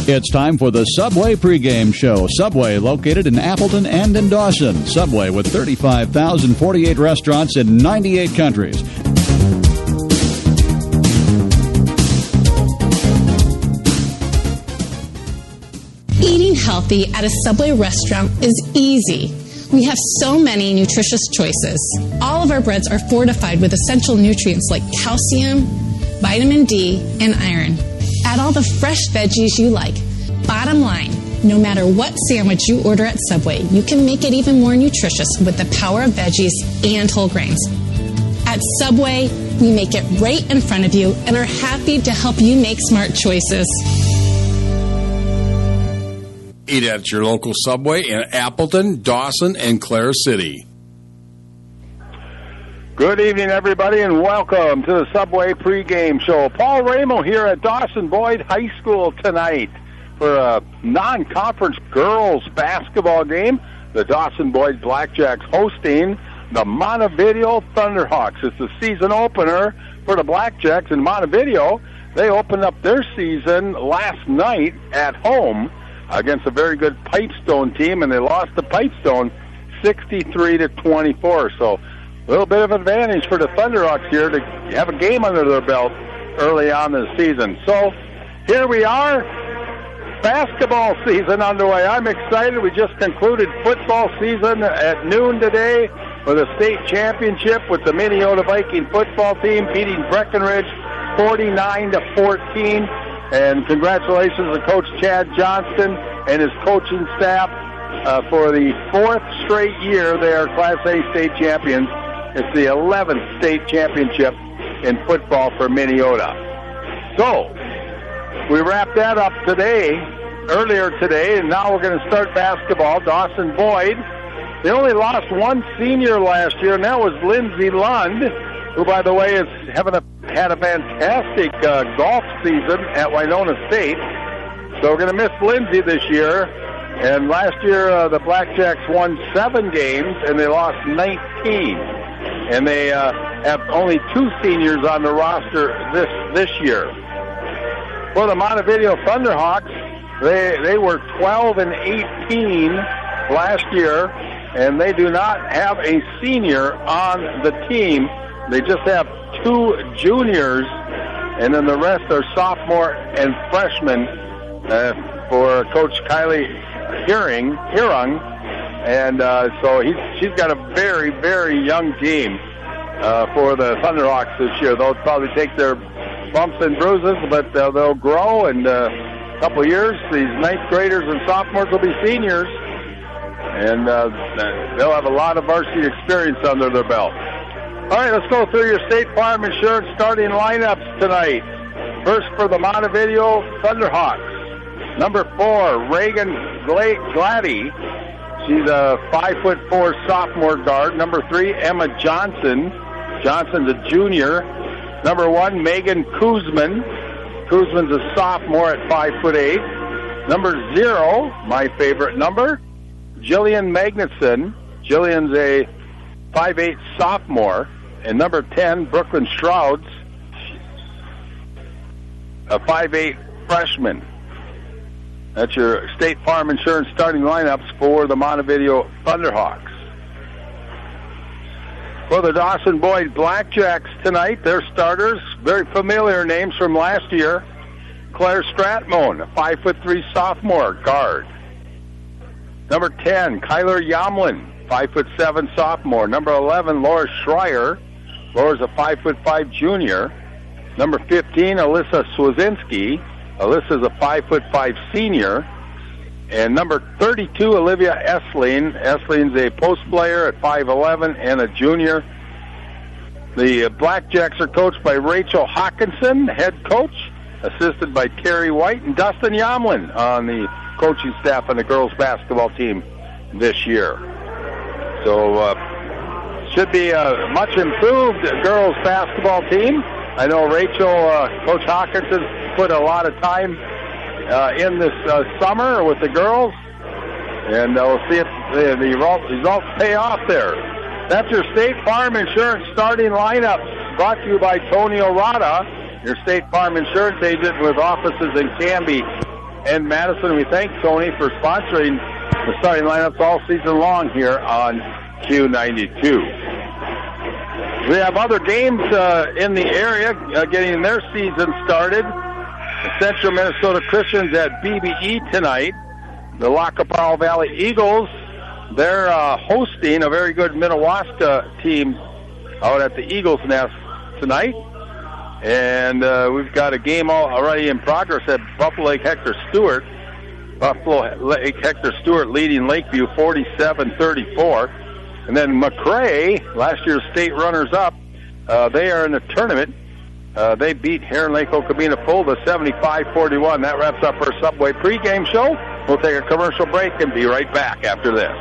It's time for the Subway pregame show. Subway, located in Appleton and in Dawson. Subway with 35,048 restaurants in 98 countries. Eating healthy at a Subway restaurant is easy. We have so many nutritious choices. All of our breads are fortified with essential nutrients like calcium, vitamin D, and iron. Add all the fresh veggies you like. Bottom line, no matter what sandwich you order at Subway, you can make it even more nutritious with the power of veggies and whole grains. At Subway, we make it right in front of you and are happy to help you make smart choices. Eat at your local Subway in Appleton, Dawson, and Clare City. Good evening, everybody, and welcome to the Subway pregame show. Paul Ramo here at Dawson Boyd High School tonight for a non-conference girls basketball game. The Dawson Boyd Blackjacks hosting the Montevideo Thunderhawks. It's the season opener for the Blackjacks in Montevideo. They opened up their season last night at home against a very good Pipestone team, and they lost to Pipestone 63-24. So a little bit of advantage for the Thunderhawks here to have a game under their belt early on in the season. So here we are, basketball season underway. I'm excited. We just concluded football season at noon today with a state championship with the Minneota Viking football team beating Breckenridge 49-14. And congratulations to Coach Chad Johnston and his coaching staff for the fourth straight year they are Class A state champions. It's the 11th state championship in football for Minneota. So, we wrapped that up earlier today, and now we're going to start basketball. Dawson Boyd, they only lost one senior last year, and that was Lindsey Lund, who, by the way, had a fantastic golf season at Winona State. So we're going to miss Lindsey this year. And last year, the Blackjacks won 7 games, and they lost 19. And they have only 2 seniors on the roster this year. For the Montevideo Thunderhawks, they were 12-18 last year, and they do not have a senior on the team. They just have 2 juniors, and then the rest are sophomore and freshmen for Coach Kylie Hirung. And so she's got a very, very young team for the Thunderhawks this year. They'll probably take their bumps and bruises, but they'll grow. And a couple of years, these ninth graders and sophomores will be seniors. And they'll have a lot of varsity experience under their belt. All right, let's go through your State Farm Insurance starting lineups tonight. First for the Montevideo Thunderhawks. Number 4, Reagan Gladdy. She's a 5'4" sophomore guard. Number 3, Emma Johnson. Johnson's a junior. Number 1, Megan Kuzman. Kuzman's a sophomore at 5'8". Number 0, my favorite number, Jillian Magnuson. Jillian's a 5'8" sophomore. And number 10, Brooklyn Strouds, a 5'8" freshman. That's your State Farm Insurance starting lineups for the Montevideo Thunderhawks. For the Dawson Boyd Blackjacks tonight, their starters, very familiar names from last year. Claire Stratmone, a 5'3" sophomore guard. Number 10, Kyler Yomlin, 5'7" sophomore. Number 11, Laura Schreier. Laura's a 5'5" junior. Number 15, Alyssa Swazinski. Alyssa's a 5'5" senior. And number 32, Olivia Essling. Essling's a post player at 5'11" and a junior. The Blackjacks are coached by Rachel Hawkinson, head coach, assisted by Terry White and Dustin Yomlin on the coaching staff on the girls basketball team this year. So should be a much improved girls basketball team. I know Rachel, Coach Hawkinson, put a lot of time in this summer with the girls, and we'll see if the results pay off there. That's your State Farm Insurance starting lineup, brought to you by Tony Orada, your State Farm Insurance agent with offices in Canby, and Madison. We thank Tony for sponsoring the starting lineups all season long here on Q92. We have other games in the area getting their season started. The Central Minnesota Christians at BBE tonight. The Lackapaw Valley Eagles, they're hosting a very good Minnewaska team out at the Eagles Nest tonight. And we've got a game already in progress at Buffalo Lake Hector Stewart. Buffalo Lake Hector Stewart leading Lakeview 47-34. And then McRae, last year's state runners-up, they are in the tournament. They beat Heron Lake Okabena Fulda 75-41. That wraps up our Subway pregame show. We'll take a commercial break and be right back after this.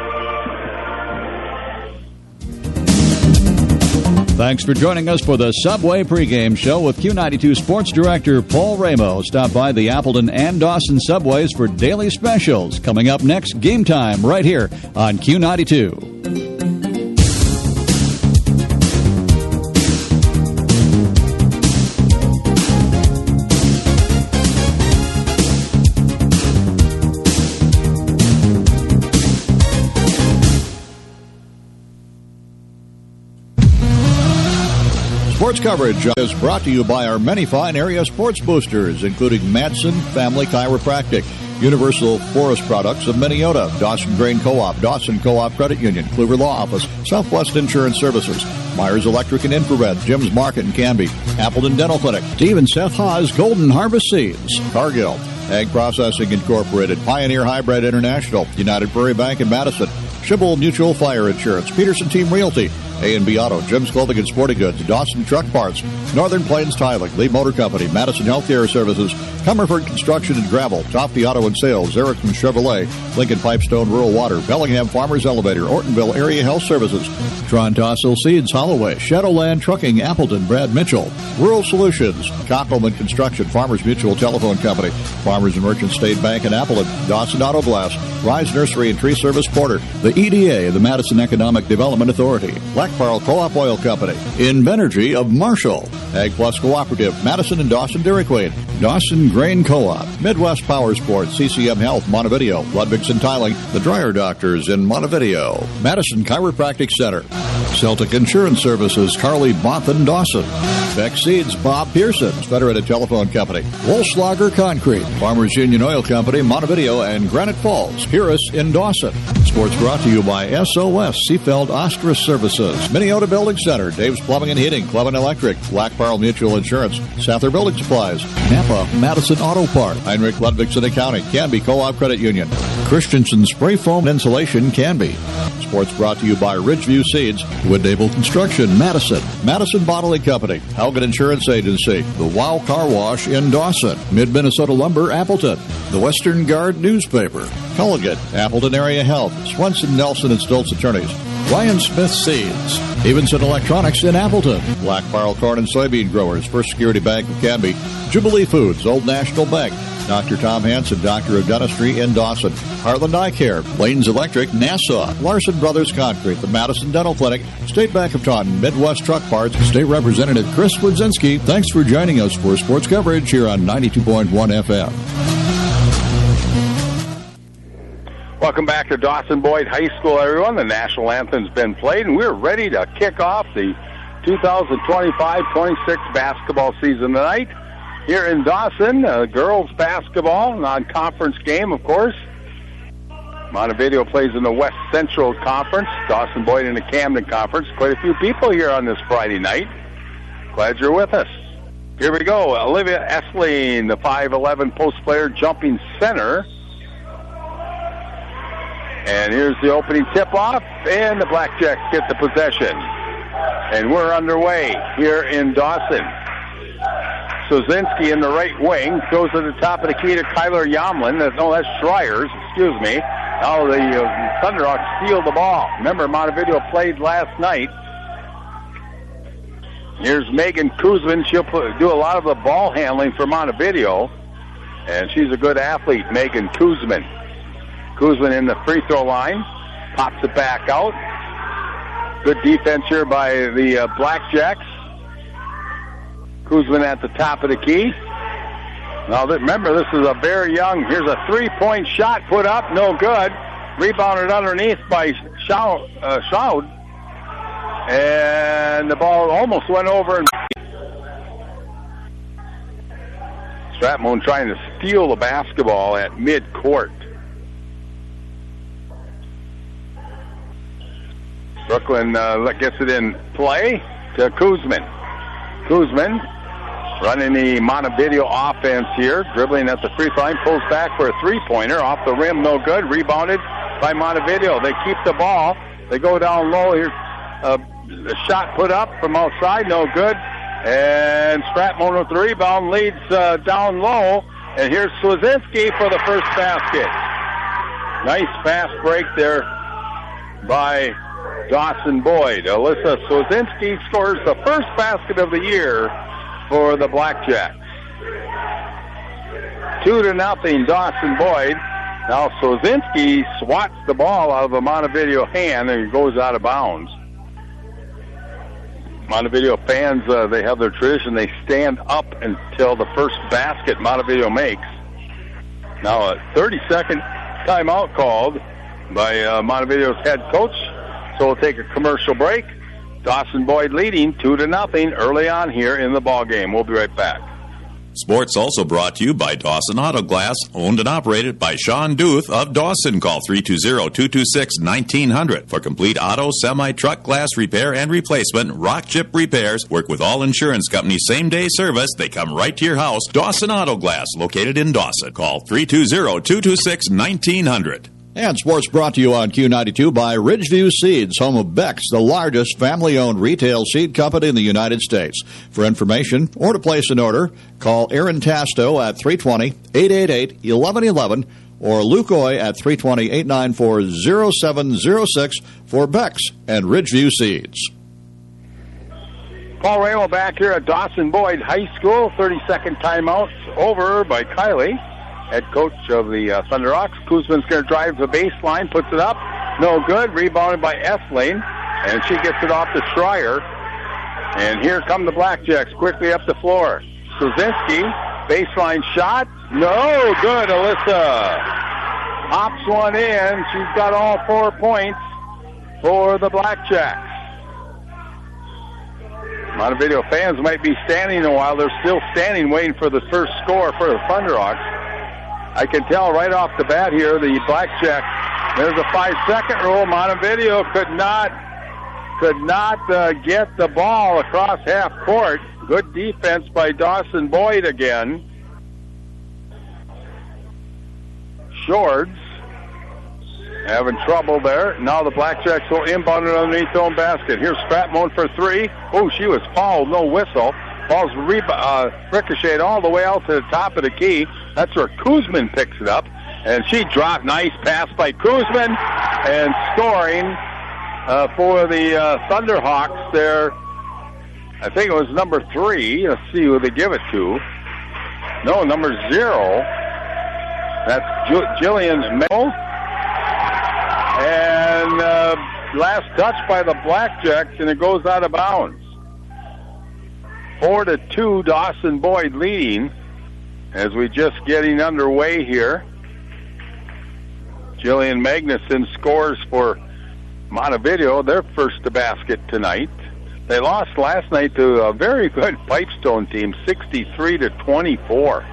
Thanks for joining us for the Subway pregame show with Q92 Sports Director Paul Ramos. Stop by the Appleton and Dawson Subways for daily specials. Coming up next, Game Time right here on Q92. Sports coverage is brought to you by our many fine area sports boosters, including Madsen Family Chiropractic, Universal Forest Products of Minneota, Dawson Grain Co-op, Dawson Co-op Credit Union, Cleaver Law Office, Southwest Insurance Services, Myers Electric and Infrared, Jim's Market and Canby, Appleton Dental Clinic, Steve and Seth Haas Golden Harvest Seeds, Cargill, Ag Processing Incorporated, Pioneer Hybrid International, United Prairie Bank in Madison, Schibble Mutual Fire Insurance, Peterson Team Realty, A&B Auto, Jim's Clothing and Sporting Goods, Dawson Truck Parts, Northern Plains Tiling, Lee Motor Company, Madison Healthcare Services, Comerford Construction and Gravel, Tofty Auto and Sales, Erickson Chevrolet, Lincoln Pipestone Rural Water, Bellingham Farmers Elevator, Ortonville Area Health Services, Tron Tossel Seeds, Holloway, Shadowland Trucking, Appleton, Brad Mitchell, Rural Solutions, Koppelman Construction, Farmers Mutual Telephone Company, Farmers and Merchant State Bank in Appleton, Dawson Auto Glass, Rise Nursery and Tree Service Porter, the EDA, the Madison Economic Development Authority, Black Pearl Co-op Oil Company, Invenergy of Marshall, Ag Plus Cooperative, Madison and Dawson Dairy Queen, Dawson Grain Co-op, Midwest Power Sports, CCM Health, Montevideo, Ludwigson Tiling, the Dryer Doctors in Montevideo, Madison Chiropractic Center, Celtic Insurance Services, Carly Bothan Dawson, Beck Seeds, Bob Pearson's Federated Telephone Company, Wolfslager Concrete, Farmers Union Oil Company, Montevideo and Granite Falls, Purus in Dawson. Sports brought to you by SOS Seafeld Ostras Services, Minneota Building Center, Dave's Plumbing and Heating, Club and Electric, Black Pearl Mutual Insurance, Sather Building Supplies, Napa Madison Auto Park, Heinrich Ludwigson Accounting, Canby Co-op Credit Union, Christensen Spray Foam Insulation, Canby. Sports brought to you by Ridgeview Seeds, Woodable Construction, Madison, Madison Bottling Company, Helgen Insurance Agency, the Wow Car Wash in Dawson, Mid-Minnesota Lumber, Appleton, the Western Guard Newspaper, Culligan, Appleton Area Health, Swenson, Nelson and Stoltz Attorneys, Ryan Smith Seeds, Evenson Electronics in Appleton, Black Pearl Corn and Soybean Growers, First Security Bank of Canby, Jubilee Foods, Old National Bank, Dr. Tom Hansen, Doctor of Dentistry in Dawson, Heartland Eye Care, Lanes Electric, Nassau, Larson Brothers Concrete, the Madison Dental Clinic, State Bank of Taunton, Midwest Truck Parts, State Representative Chris Wodzinski. Thanks for joining us for sports coverage here on 92.1 FM. Welcome back to Dawson Boyd High School, everyone. The national anthem's been played, and we're ready to kick off the 2025-26 basketball season tonight. Here in Dawson, girls basketball, non-conference game, of course. Montevideo plays in the West Central Conference, Dawson Boyd in the Camden Conference. Quite a few people here on this Friday night. Glad you're with us. Here we go. Olivia Essling, the 5'11 post player, jumping center. And here's the opening tip-off, and the Blackjacks get the possession. And we're underway here in Dawson. Sozinski in the right wing goes to the top of the key to Kyler Yomlin. That's Schreiers, excuse me. Now the Thunderhawks steal the ball. Remember, Montevideo played last night. Here's Megan Kuzman. She'll do a lot of the ball handling for Montevideo. And she's a good athlete, Megan Kuzman. Kuzman in the free throw line. Pops it back out. Good defense here by the Blackjacks. Kuzman at the top of the key. Now, remember, this is a very young. Here's a three-point shot put up, no good. Rebounded underneath by Schaud. And the ball almost went over. And Stratmon trying to steal the basketball at mid-court. Brooklyn gets it in play to Kuzmin. Kuzmin running the Montevideo offense here, dribbling at the free throw line, pulls back for a three-pointer, off the rim, no good, rebounded by Montevideo. They keep the ball. They go down low here. A shot put up from outside, no good. And Stratmon with the rebound, leads down low. And here's Swazinski for the first basket. Nice fast break there by Dawson Boyd. Alyssa Swazinski scores the first basket of the year for the Blackjacks. 2-0, Dawson Boyd. Now Swazinski swats the ball out of a Montevideo hand and it goes out of bounds. Montevideo fans, they have their tradition. They stand up until the first basket Montevideo makes. Now a 30-second timeout called by Montevideo's head coach. So we'll take a commercial break. Dawson Boyd leading 2-0 early on here in the ball game. We'll be right back. Sports also brought to you by Dawson Auto Glass, owned and operated by Sean Duth of Dawson. Call 320-226-1900 for complete auto, semi-truck glass repair and replacement. Rock Chip Repairs work with all insurance companies. Same-day service. They come right to your house. Dawson Auto Glass, located in Dawson. Call 320-226-1900. And sports brought to you on Q92 by Ridgeview Seeds, home of Beck's, the largest family-owned retail seed company in the United States. For information or to place an order, call Aaron Tasto at 320-888-1111 or Luke Oy at 320-894-0706 for Beck's and Ridgeview Seeds. Paul Ramo back here at Dawson Boyd High School. 30-second timeout over by Kylie, head coach of the Thunderhawks. Kuzman's going to drive the baseline, puts it up, no good. Rebounded by Essling, and she gets it off to Schreier. And here come the Blackjacks quickly up the floor. Swazinski, baseline shot, no good. Alyssa hops one in. She's got all 4 points for the Blackjacks. Montevideo fans might be standing a while. They're still standing waiting for the first score for the Thunderhawks. I can tell right off the bat here, the Blackjacks, there's a 5-second rule. Montevideo could not get the ball across half court. Good defense by Dawson Boyd again. Shorts having trouble there. Now the Blackjacks will inbound it underneath their own basket. Here's Stratmon for three. Oh, she was fouled. No whistle. Ball's ricocheted all the way out to the top of the key. That's where Kuzmin picks it up. And she dropped. Nice pass by Kuzmin. And scoring for the Thunderhawks there. I think it was number 3. Let's see who they give it to. No, number 0. That's Jillian Mel. And last touch by the Blackjacks, and it goes out of bounds. 4-2, Dawson Boyd leading as we just getting underway here. Jillian Magnuson scores for Montevideo, their first to basket tonight. They lost last night to a very good Pipestone team, 63-24.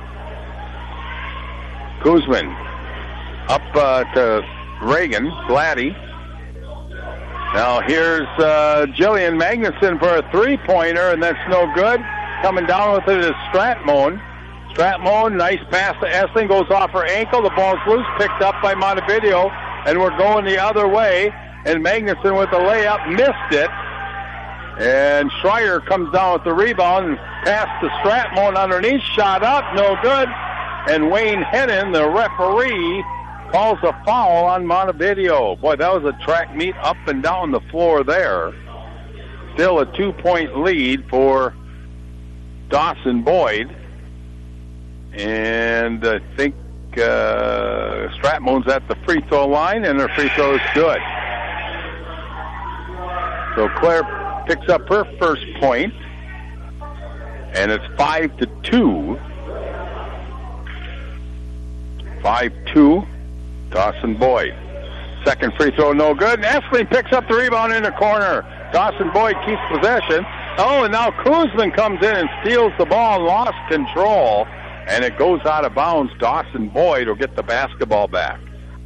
Kuzmin up to Reagan, Gladdy. Now here's Jillian Magnuson for a three-pointer, and that's no good. Coming down with it is Stratmon. Stratmon, nice pass to Essling, goes off her ankle. The ball's loose, picked up by Montevideo, and we're going the other way. And Magnuson with the layup, missed it. And Schreier comes down with the rebound and pass to Stratmon underneath, shot up, no good. And Wayne Hennon, the referee, calls a foul on Montevideo. Boy, that was a track meet up and down the floor there. Still a 2-point lead for Dawson Boyd. And I think Stratmon's at the free throw line, and her free throw is good. So Claire picks up her first point, and it's 5-2. 5-2, Dawson Boyd. Second free throw, no good. Essling picks up the rebound in the corner. Dawson Boyd keeps possession. Oh, and now Kuzman comes in and steals the ball and lost control. And it goes out of bounds. Dawson Boyd will get the basketball back.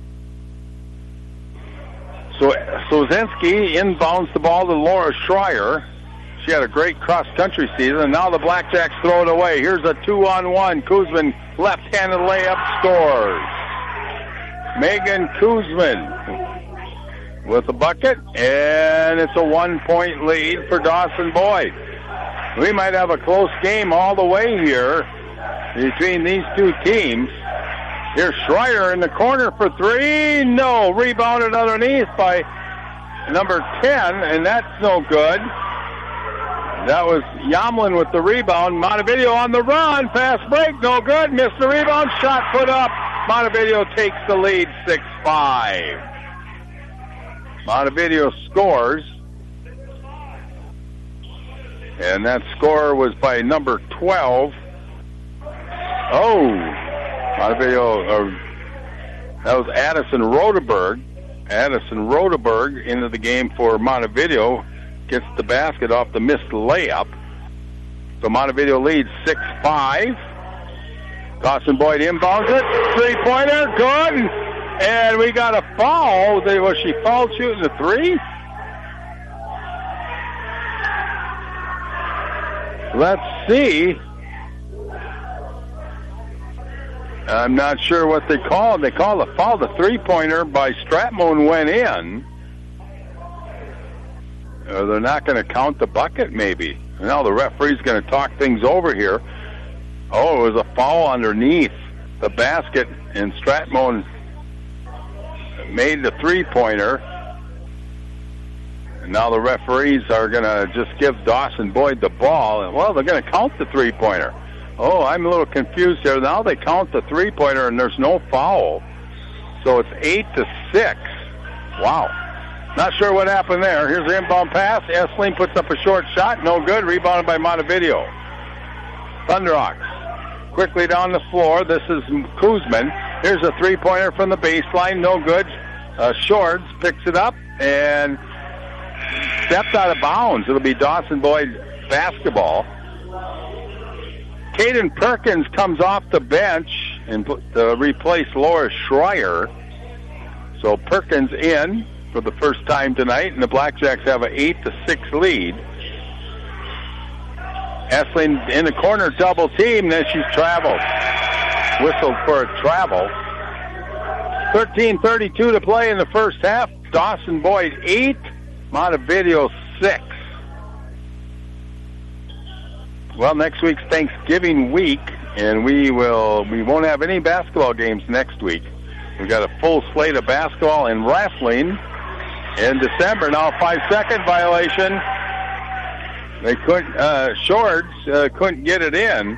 So Sozinski inbounds the ball to Laura Schreier. She had a great cross-country season, and now the Blackjacks throw it away. Here's a 2-on-1. Kuzman, left-handed layup, scores. Megan Kuzman with the bucket, and it's a 1-point lead for Dawson Boyd. We might have a close game all the way here between these two teams. Here's Schreier in the corner for three. No, rebounded underneath by number 10, and that's no good. That was Yamlin with the rebound. Montevideo on the run. Fast break, no good. Missed the rebound. Shot put up. Montevideo takes the lead, 6-5. Montevideo scores. And that score was by number 12. Oh, Montevideo, that was Addison Rodeberg. Addison Rodeberg into the game for Montevideo. Gets the basket off the missed layup. So Montevideo leads 6-5. Dawson Boyd inbounds it. Three-pointer, good. And we got a foul. Was she fouled shooting the three? Let's see. I'm not sure what they called. They called a foul. The three-pointer by Stratmon went in. They're not going to count the bucket, maybe. Now the referee's going to talk things over here. Oh, it was a foul underneath the basket, and Stratmon made the three-pointer. And now the referees are going to just give Dawson Boyd the ball. Well, they're going to count the three-pointer. Oh, I'm a little confused here. Now they count the three-pointer, and there's no foul. So it's 8-6. Wow. Not sure what happened there. Here's the inbound pass. Essling puts up a short shot. No good. Rebounded by Montevideo. Thunderhawks quickly down the floor. This is Kuzman. Here's a three-pointer from the baseline. No good. Shorts picks it up and stepped out of bounds. It'll be Dawson Boyd basketball. Caden Perkins comes off the bench and replace Laura Schreier. So Perkins in for the first time tonight, and the Blackjacks have an 8-6 lead. Essling in the corner, double team, then she's traveled. Whistled for a travel. 13:32 to play in the first half. Dawson Boyd 8, Montevideo 6. Well, next week's Thanksgiving week, and we won't have any basketball games next week. We've got a full slate of basketball and wrestling in December. Now, 5-second violation. They couldn't. Shorts couldn't get it in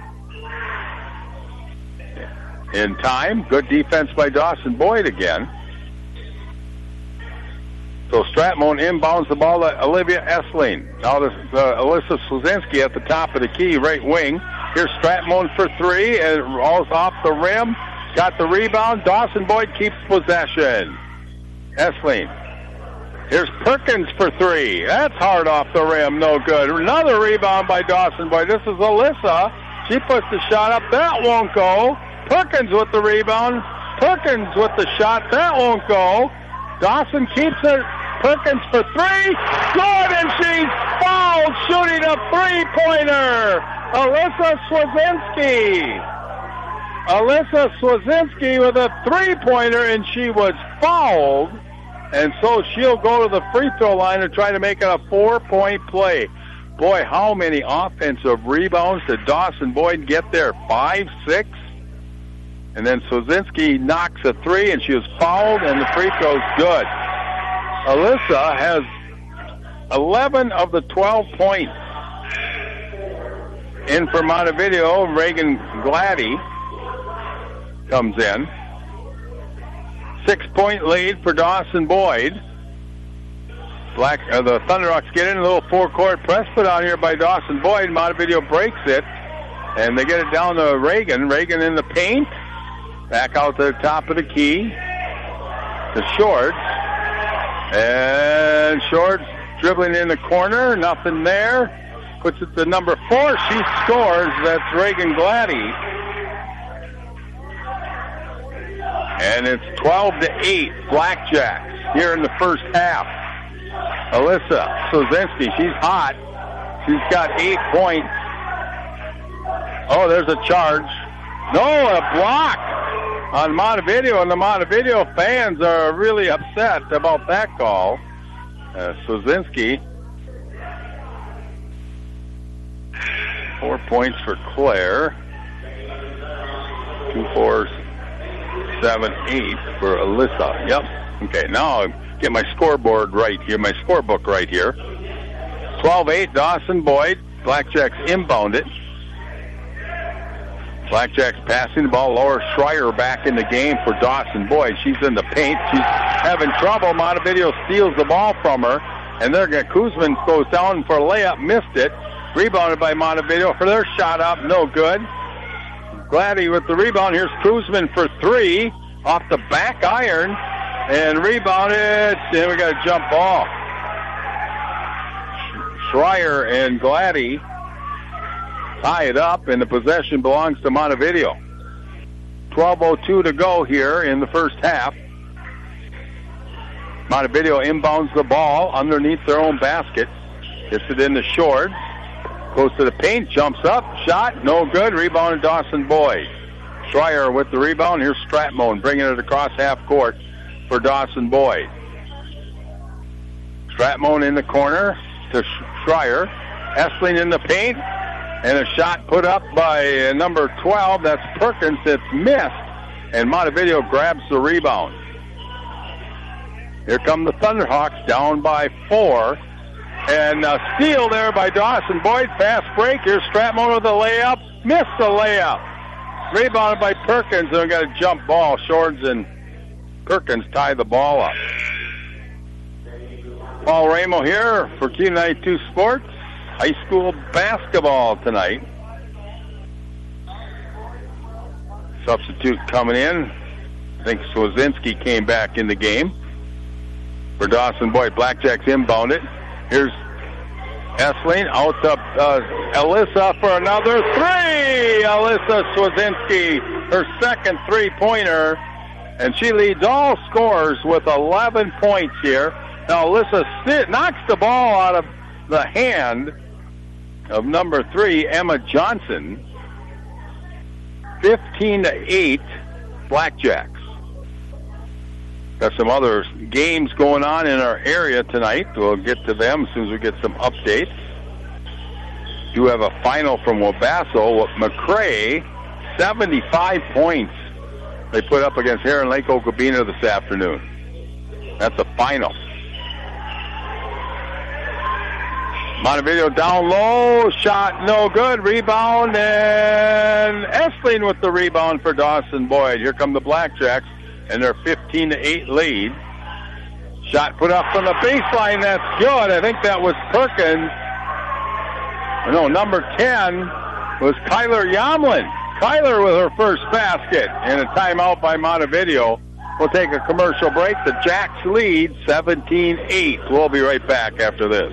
time. Good defense by Dawson Boyd again. So Stratmon inbounds the ball to Olivia Essling. Now this is Alyssa Slazinski at the top of the key, right wing. Here's Stratmon for three, and it rolls off the rim. Got the rebound. Dawson Boyd keeps possession. Essling. Here's Perkins for three. That's hard off the rim. No good. Another rebound by Dawson Boyd. This is Alyssa. She puts the shot up. That won't go. Perkins with the rebound. Perkins with the shot. That won't go. Dawson keeps it. Perkins for three. Good, and she's fouled shooting a three-pointer. Alyssa Swazinski. Alyssa Swazinski with a three-pointer, and she was fouled. And so she'll go to the free throw line and try to make it a 4-point play. Boy, how many offensive rebounds did Dawson Boyd get there? 5, 6? And then Swazinski knocks a three, and she was fouled, and the free throw's good. Alyssa has 11 of the 12 points. In for Montevideo, Reagan Gladdy comes in. 6-point lead for Dawson Boyd. The Thunderhawks get in a little four-court press put on here by Dawson Boyd. Montevideo breaks it, and they get it down to Reagan. Reagan in the paint. Back out to the top of the key. To Shorts. And Shorts dribbling in the corner. Nothing there. Puts it to number 4. She scores. That's Reagan Gladdy. And it's 12-8 Blackjacks here in the first half. Alyssa Swazinski, she's hot. She's got 8 points. Oh, there's a charge. No, a block on Montevideo, and the Montevideo fans are really upset about that call. Swazinski. 4 points for Claire. 2 4s. 7-8 for Alyssa. Yep. Okay, now I get my scoreboard right here, my scorebook right here. 12-8, Dawson Boyd. Blackjacks inbound it. Blackjacks passing the ball. Laura Schreier back in the game for Dawson Boyd. She's in the paint. She's having trouble. Montevideo steals the ball from her. And there, Kuzman goes down for a layup. Missed it. Rebounded by Montevideo for their shot up. No good. Gladdy with the rebound. Here's Kuzman for 3 off the back iron and rebounded. And we got a jump ball. Schreier and Gladdy tie it up, and the possession belongs to Montevideo. 12:02 to go here in the first half. Montevideo inbounds the ball underneath their own basket. Gets it in the Shorts. Goes to the paint, jumps up, shot, no good. Rebounded Dawson Boyd. Schreier with the rebound. Here's Stratmone bringing it across half court for Dawson Boyd. Stratmone in the corner to Schreier. Essling in the paint, and a shot put up by number 12. That's Perkins. It's missed, and Montevideo grabs the rebound. Here come the Thunderhawks down by 4. And a steal there by Dawson Boyd. Fast break. Here's Stratmone with the layup. Missed the layup. Rebounded by Perkins. And we got a jump ball. Shorts and Perkins tie the ball up. Paul Ramo here for Q92 Sports. High school basketball tonight. Substitute coming in. I think Swazinski came back in the game for Dawson Boyd. Blackjacks inbound it. Here's Essling out to Alyssa for another 3. Alyssa Swazinski, her second 3-pointer, and she leads all scorers with 11 points here. Now Alyssa knocks the ball out of the hand of number 3, Emma Johnson. 15-8, Blackjacks. Got some other games going on in our area tonight. We'll get to them as soon as we get some updates. Do have a final from Wabasso with McCrae, 75 points they put up against Heron Lake Okabena this afternoon. That's a final. Montevideo down low, shot no good, rebound, and Essling with the rebound for Dawson Boyd. Here come the Blackjacks and their 15-8 lead. Shot put up from the baseline, that's good. I think that was Perkins. No, number 10 was Kyler Yamlin. Kyler with her first basket, and a timeout by Montevideo. We'll take a commercial break. The Jacks lead 17-8. We'll be right back after this.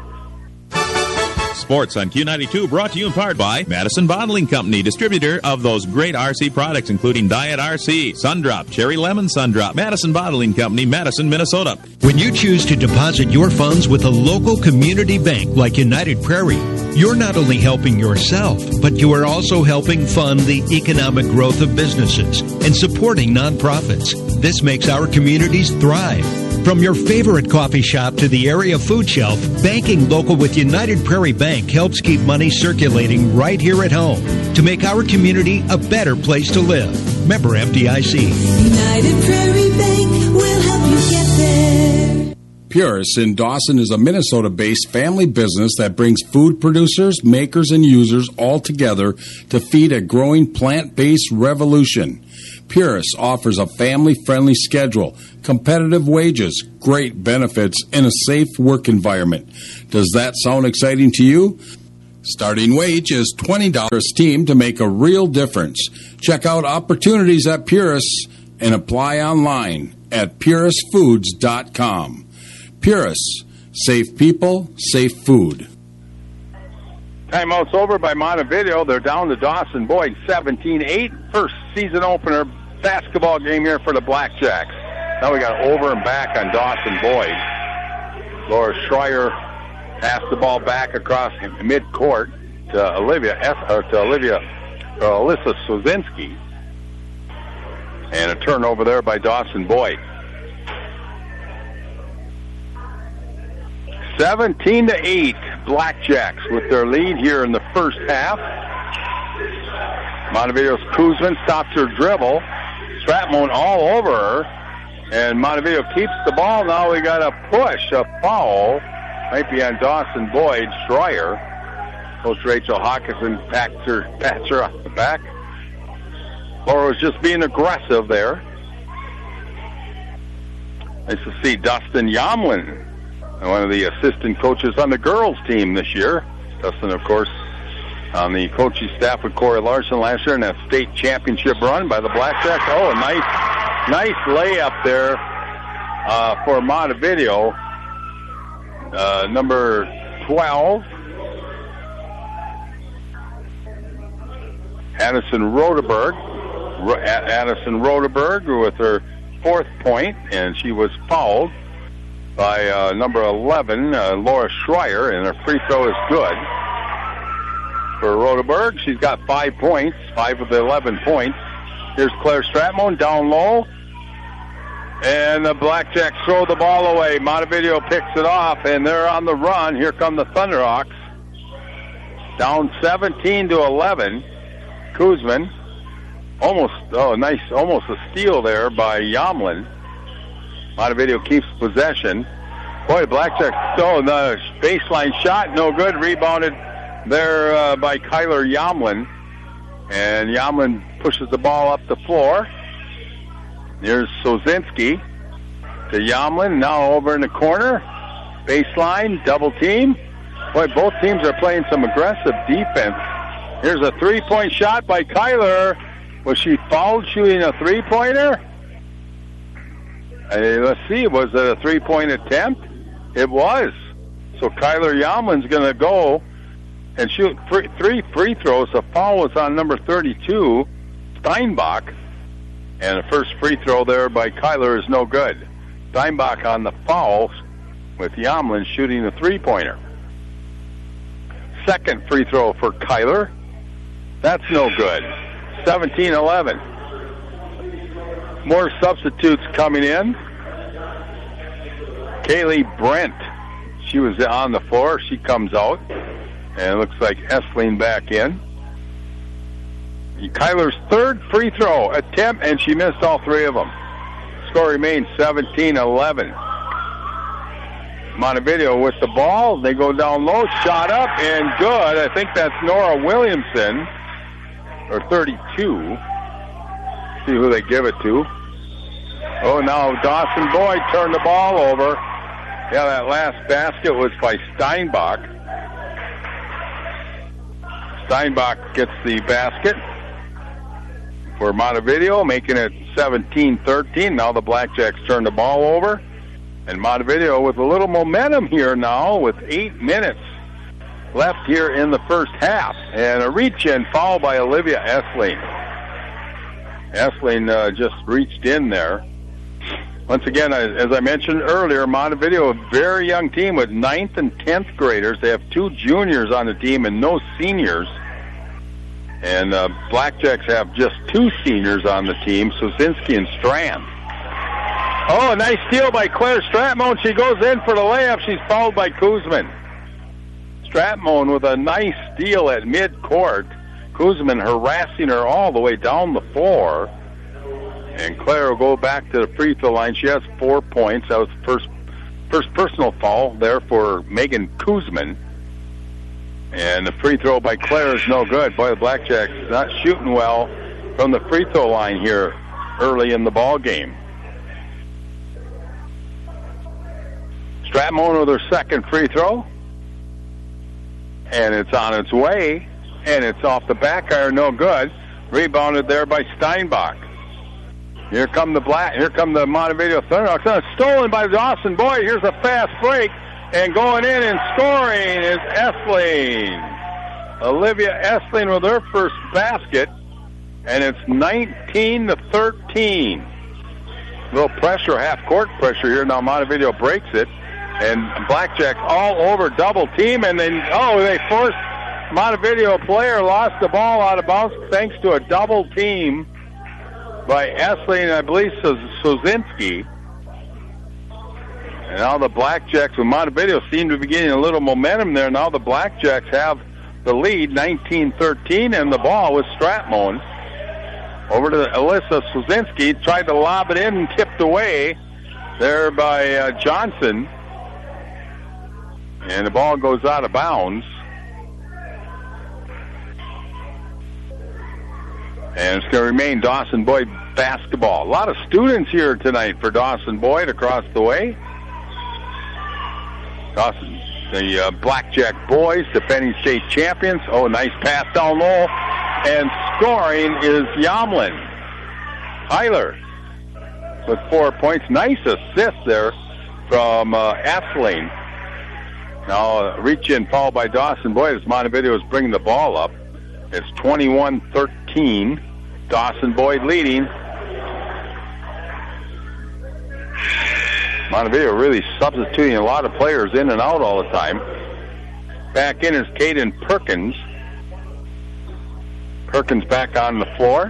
Sports on Q92 brought to you in part by Madison Bottling Company, distributor of those great RC products, including Diet RC, Sundrop, Cherry Lemon Sundrop. Madison Bottling Company, Madison, Minnesota. When you choose to deposit your funds with a local community bank like United Prairie, you're not only helping yourself, but you are also helping fund the economic growth of businesses and supporting nonprofits. This makes our communities thrive. From your favorite coffee shop to the area food shelf, banking local with United Prairie Bank helps keep money circulating right here at home to make our community a better place to live. Member FDIC. United Prairie Bank will help you get there. Purus in Dawson is a Minnesota-based family business that brings food producers, makers, and users all together to feed a growing plant-based revolution. Purus offers a family-friendly schedule, competitive wages, great benefits, and a safe work environment. Does that sound exciting to you? Starting wage is $20 team to make a real difference. Check out opportunities at Purus and apply online at purusfoods.com. Purus, safe people, safe food. Timeout's over by Montevideo. They're down to Dawson Boyd 17-8. First season opener basketball game here for the Blackjacks. Now we got over and back on Dawson Boyd. Laura Schreier passed the ball back across mid-court to Alyssa Sozinski. And a turnover there by Dawson Boyd. 17-8, Blackjacks with their lead here in the first half. Montevideo's Kuzman stops her dribble. Stratmon all over her. And Montevideo keeps the ball. Now we got a push, a foul. Might be on Dawson Boyd. Schreier. Coach Rachel Hawkinson pats her off the back. Laura was just being aggressive there. Nice to see Dustin Yomlin, one of the assistant coaches on the girls team this year. Dustin, of course, on the coaching staff with Corey Larson last year in a state championship run by the Blackjacks. Oh, a nice layup there for Montevideo. Number 12, Addison Rodeberg with her fourth point, and she was fouled by number 11, Laura Schreier, and her free throw is good. For Rodeberg, she's got 5 points, 5 of the 11 points. Here's Claire Stratmon down low, and the Blackjacks throw the ball away. Montevideo picks it off, and they're on the run. Here come the Thunderhawks. Down 17-11. Kuzman, almost a steal there by Yomlin. Montevideo keeps possession. Boy, Blackjacks, the baseline shot, no good. Rebounded there by Kyler Yomlin. And Yomlin pushes the ball up the floor. There's Sozinski to Yomlin, now over in the corner. Baseline, double team. Boy, both teams are playing some aggressive defense. Here's a three-point shot by Kyler. Was she fouled shooting a three-pointer? Let's see, was it a three-point attempt? It was. So Kyler Yomlin's going to go and shoot three free throws. The foul was on number 32, Steinbach. And the first free throw there by Kyler is no good. Steinbach on the foul with Yomlin shooting a three-pointer. Second free throw for Kyler. That's no good. 17-11. More substitutes coming in. Kaylee Brent. She was on the floor. She comes out. And it looks like Essling back in. Kyler's third free throw attempt, and she missed all three of them. Score remains 17-11. Montevideo with the ball. They go down low. Shot up and good. I think that's Nora Williamson, or 32. See who they give it to. Oh, now Dawson Boyd turned the ball over. Yeah, that last basket was by Steinbach. Steinbach gets the basket for Montevideo, making it 17-13. Now the Blackjacks turn the ball over. And Montevideo with a little momentum here now with 8 minutes left here in the first half. And a reach-in foul by Olivia Essling. Essling just reached in there. Once again, as I mentioned earlier, Montevideo, a very young team with 9th and 10th graders. They have 2 juniors on the team and no seniors. And Blackjacks have just 2 seniors on the team, Sozinski and Strand. Oh, a nice steal by Claire Stratmon. She goes in for the layup. She's fouled by Kuzman. Stratmon with a nice steal at midcourt. Kuzman harassing her all the way down the floor. And Claire will go back to the free throw line. She has 4 points. That was the first personal foul there for Megan Kuzman. And the free throw by Claire is no good. Boy, the Blackjacks not shooting well from the free throw line here early in the ball game. Stratmon with her second free throw. And it's on its way, and it's off the back iron, no good. Rebounded there by Steinbach. Here come the Montevideo Thunderhawks. Stolen by Dawson Boyd. Here's a fast break, and going in and scoring is Essling. Olivia Essling with her first basket, and it's 19-13. Little pressure, half-court pressure here. Now Montevideo breaks it, and Blackjacks all over double team, and then, they forced Montevideo player, lost the ball out of bounds thanks to a double team by Essling and I believe Sozinski. And now the Blackjacks with Montevideo seem to be getting a little momentum there. Now the Blackjacks have the lead, 19-13, and the ball with Stratmon. Over to Alyssa Sozinski, tried to lob it in and tipped away there by Johnson. And the ball goes out of bounds. And it's going to remain Dawson Boyd basketball. A lot of students here tonight for Dawson Boyd across the way. Dawson, the Blackjack boys, defending state champions. Oh, nice pass down low. And scoring is Yomlin. Heiler with 4 points. Nice assist there from Essling. Now, reach-in foul by Dawson Boyd as Montevideo is bringing the ball up. It's 21-13. Dawson Boyd leading. Montevideo really substituting a lot of players in and out all the time. Back in is Caden Perkins. Perkins back on the floor.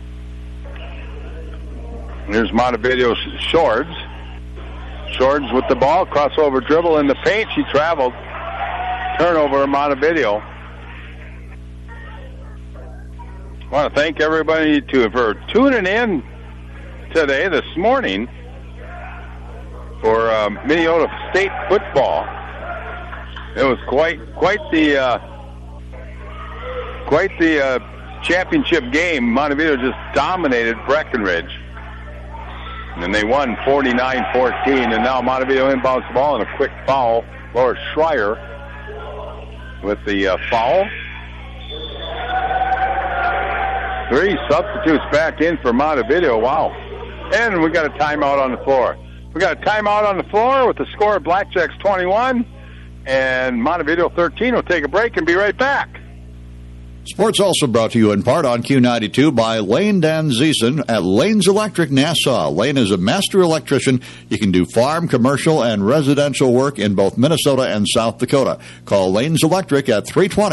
Here's Montevideo's Shords. Shords with the ball, crossover dribble in the paint. She traveled. Turnover Montevideo. I want to thank everybody for tuning in today, this morning, for Minneota State football. It was quite the championship game. Montevideo just dominated Breckenridge. And they won 49-14. And now Montevideo inbounds the ball and a quick foul. Laura Schreier with the foul. 3 substitutes back in for Montevideo. Wow. And we got a timeout on the floor. We got a timeout on the floor with the score of Blackjacks 21 and Montevideo 13. We'll take a break and be right back. Sports also brought to you in part on Q92 by Lane Danziesen at Lane's Electric Nassau. Lane is a master electrician. You can do farm, commercial, and residential work in both Minnesota and South Dakota. Call Lane's Electric at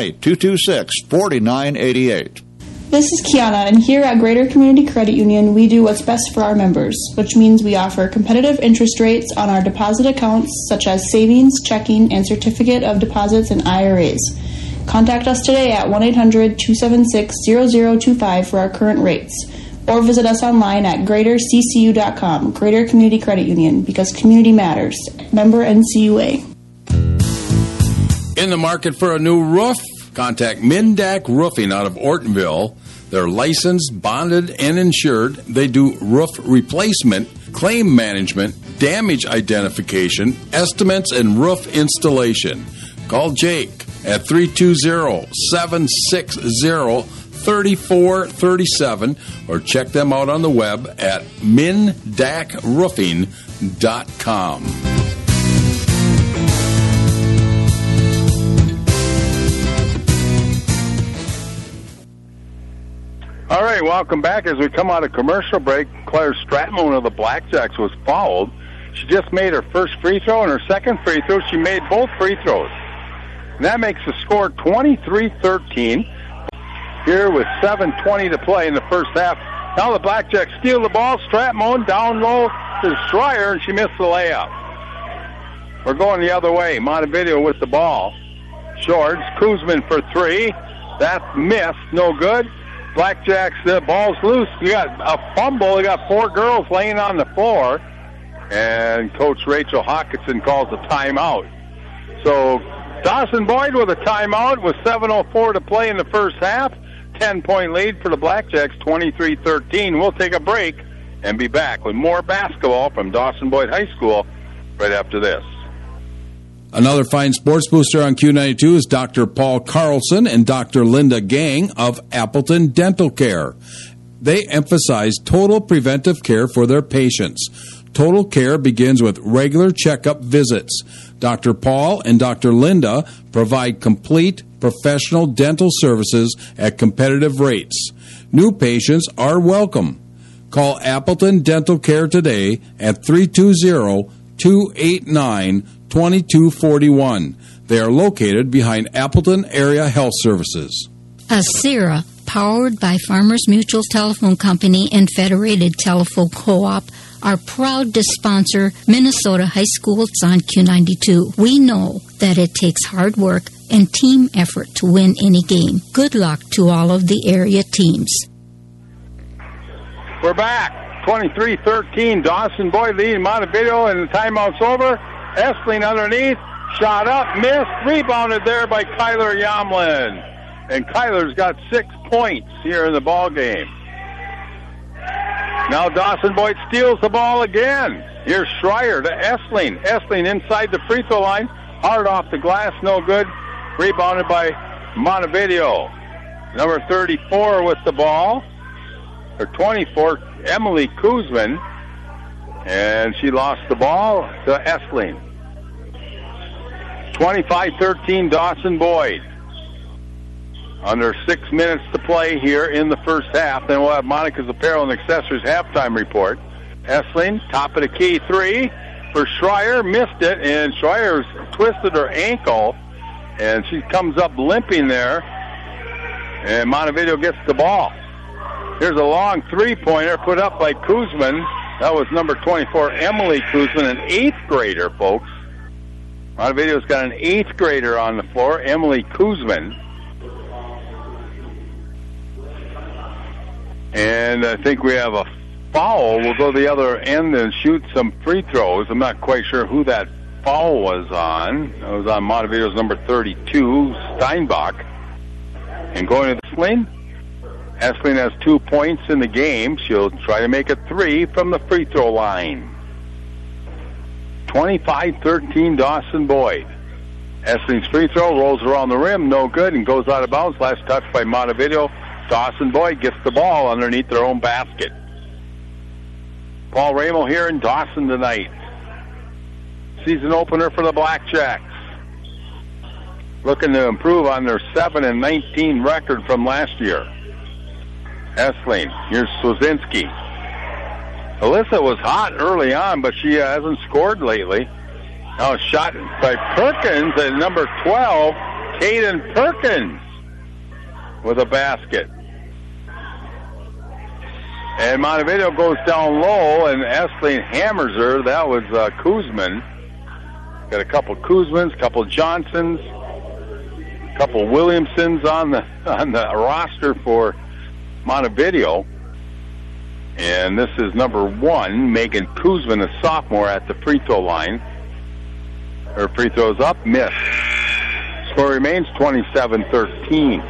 320-226-4988. This is Kiana, and here at Greater Community Credit Union, we do what's best for our members, which means we offer competitive interest rates on our deposit accounts, such as savings, checking, and certificate of deposits and IRAs. Contact us today at 1-800-276-0025 for our current rates, or visit us online at greaterccu.com. Greater Community Credit Union, because community matters. Member NCUA. In the market for a new roof? Contact Mindak Roofing out of Ortonville. They're licensed, bonded, and insured. They do roof replacement, claim management, damage identification, estimates, and roof installation. Call Jake at 320-760-3437 or check them out on the web at mindakroofing.com. All right, welcome back. As we come out of commercial break, Claire Stratmon of the Blackjacks was fouled. She just made her first free throw, and her second free throw, she made both free throws. And that makes the score 23-13 here with 7:20 to play in the first half. Now the Blackjacks steal the ball. Stratmon down low to Schreier, and she missed the layup. We're going the other way. Montevideo with the ball. Shorts, Kuzman for 3. That's missed. No good. Blackjacks, the ball's loose. You got a fumble. You got 4 girls laying on the floor. And Coach Rachel Hawkinson calls a timeout. So Dawson Boyd with a timeout with 7:04 to play in the first half. 10-point lead for the Blackjacks, 23-13. We'll take a break and be back with more basketball from Dawson Boyd High School right after this. Another fine sports booster on Q92 is Dr. Paul Carlson and Dr. Linda Gang of Appleton Dental Care. They emphasize total preventive care for their patients. Total care begins with regular checkup visits. Dr. Paul and Dr. Linda provide complete professional dental services at competitive rates. New patients are welcome. Call Appleton Dental Care today at 320-289-2241. They are located behind Appleton Area Health Services. Acera, powered by Farmers Mutual Telephone Company and Federated Telephone Co-op, are proud to sponsor Minnesota High Schools on Q92. We know that it takes hard work and team effort to win any game. Good luck to all of the area teams. We're back. 23-13. Dawson Boyd leading Montevideo, and the timeout's over. Essling underneath. Shot up. Missed. Rebounded there by Kyler Yomlin. And Kyler's got 6 points here in the ball game. Now Dawson Boyd steals the ball again. Here's Schreier to Essling. Essling inside the free throw line. Hard off the glass. No good. Rebounded by Montevideo. Number 34 with the ball. Or 24, Emily Kuzman. And she lost the ball to Essling. 25-13, Dawson Boyd. Under 6 minutes to play here in the first half. Then we'll have Monica's Apparel and Accessories halftime report. Essling, top of the key three for Schreier. Missed it, and Schreier's twisted her ankle. And she comes up limping there. And Montevideo gets the ball. Here's a long three-pointer put up by Kuzman. That was number 24, Emily Kuzman, an 8th grader, folks. Montevideo's got an 8th grader on the floor, Emily Kuzman. And I think we have a foul. We'll go to the other end and shoot some free throws. I'm not quite sure who that foul was on. It was on Montevideo's number 32, Steinbach. And going to the Essling. Essling has 2 points in the game. She'll try to make a 3 from the free throw line. 25-13, Dawson Boyd. Essling's free throw rolls around the rim, no good, and goes out of bounds. Last touch by Montevideo. Dawson Boyd gets the ball underneath their own basket. Paul Ramo here in Dawson tonight. Season opener for the Blackjacks. Looking to improve on their 7-19 record from last year. Essling, here's Swazinski. Alyssa was hot early on, but she hasn't scored lately. Now a shot by Perkins at number 12, Caden Perkins, with a basket. And Montevideo goes down low, and Essling hammers her. That was Kuzman. Got a couple Kuzmans, a couple Johnsons, a couple Williamsons on the roster for Montevideo. And this is number 1, Megan Kuzman, a sophomore, at the free throw line. Her free throw's up, missed. Score remains 27-13.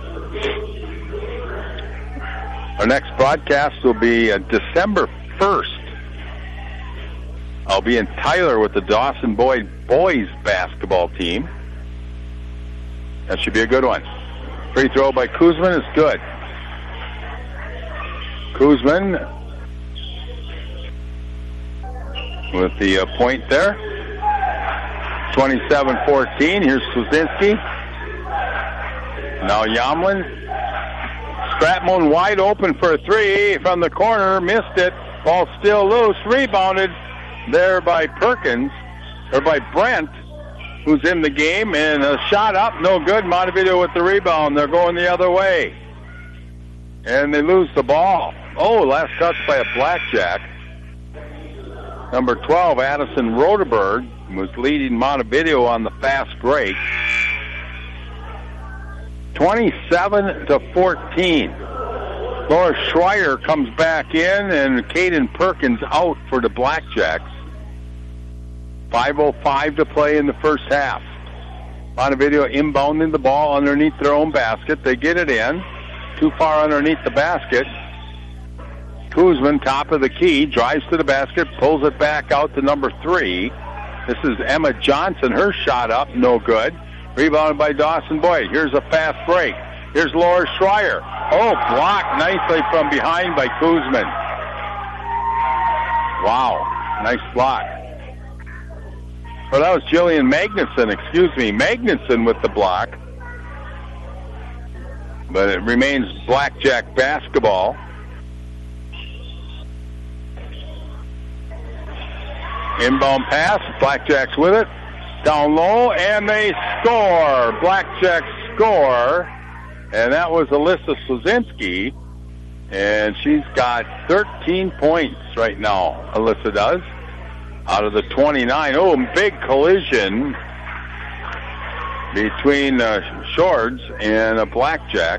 Our next broadcast will be December 1st. I'll be in Tyler with the Dawson Boyd boys basketball team. That should be a good one. Free throw by Kuzman is good. Kuzman with the point there. 27-14. Here's Swazinski. Now Yomlin. Stratmon wide open for a 3 from the corner. Missed it. Ball still loose. Rebounded there by Perkins, or by Brent, who's in the game. And a shot up. No good. Montevideo with the rebound. They're going the other way. And they lose the ball. Oh, last touch by a Blackjack. Number 12, Addison Rodeberg, was leading Montevideo on the fast break. 27-14. Laura Schreier comes back in, and Caden Perkins out for the Blackjacks. 5:05 to play in the first half. Montevideo inbounding the ball underneath their own basket. They get it in. Too far underneath the basket. Kuzman, top of the key, drives to the basket, pulls it back out to number 3. This is Emma Johnson. Her shot up, no good. Rebounded by Dawson Boyd. Here's a fast break. Here's Laura Schreier. Oh, blocked nicely from behind by Kuzman. Wow, nice block. Well, that was Jillian Magnuson with the block. But it remains Blackjack basketball. Inbound pass, Blackjacks with it. Down low, and they score. Blackjacks score. And that was Alyssa Slazinski. And she's got 13 points right now, Alyssa does, out of the 29. Oh, big collision between Shorts and a Blackjack.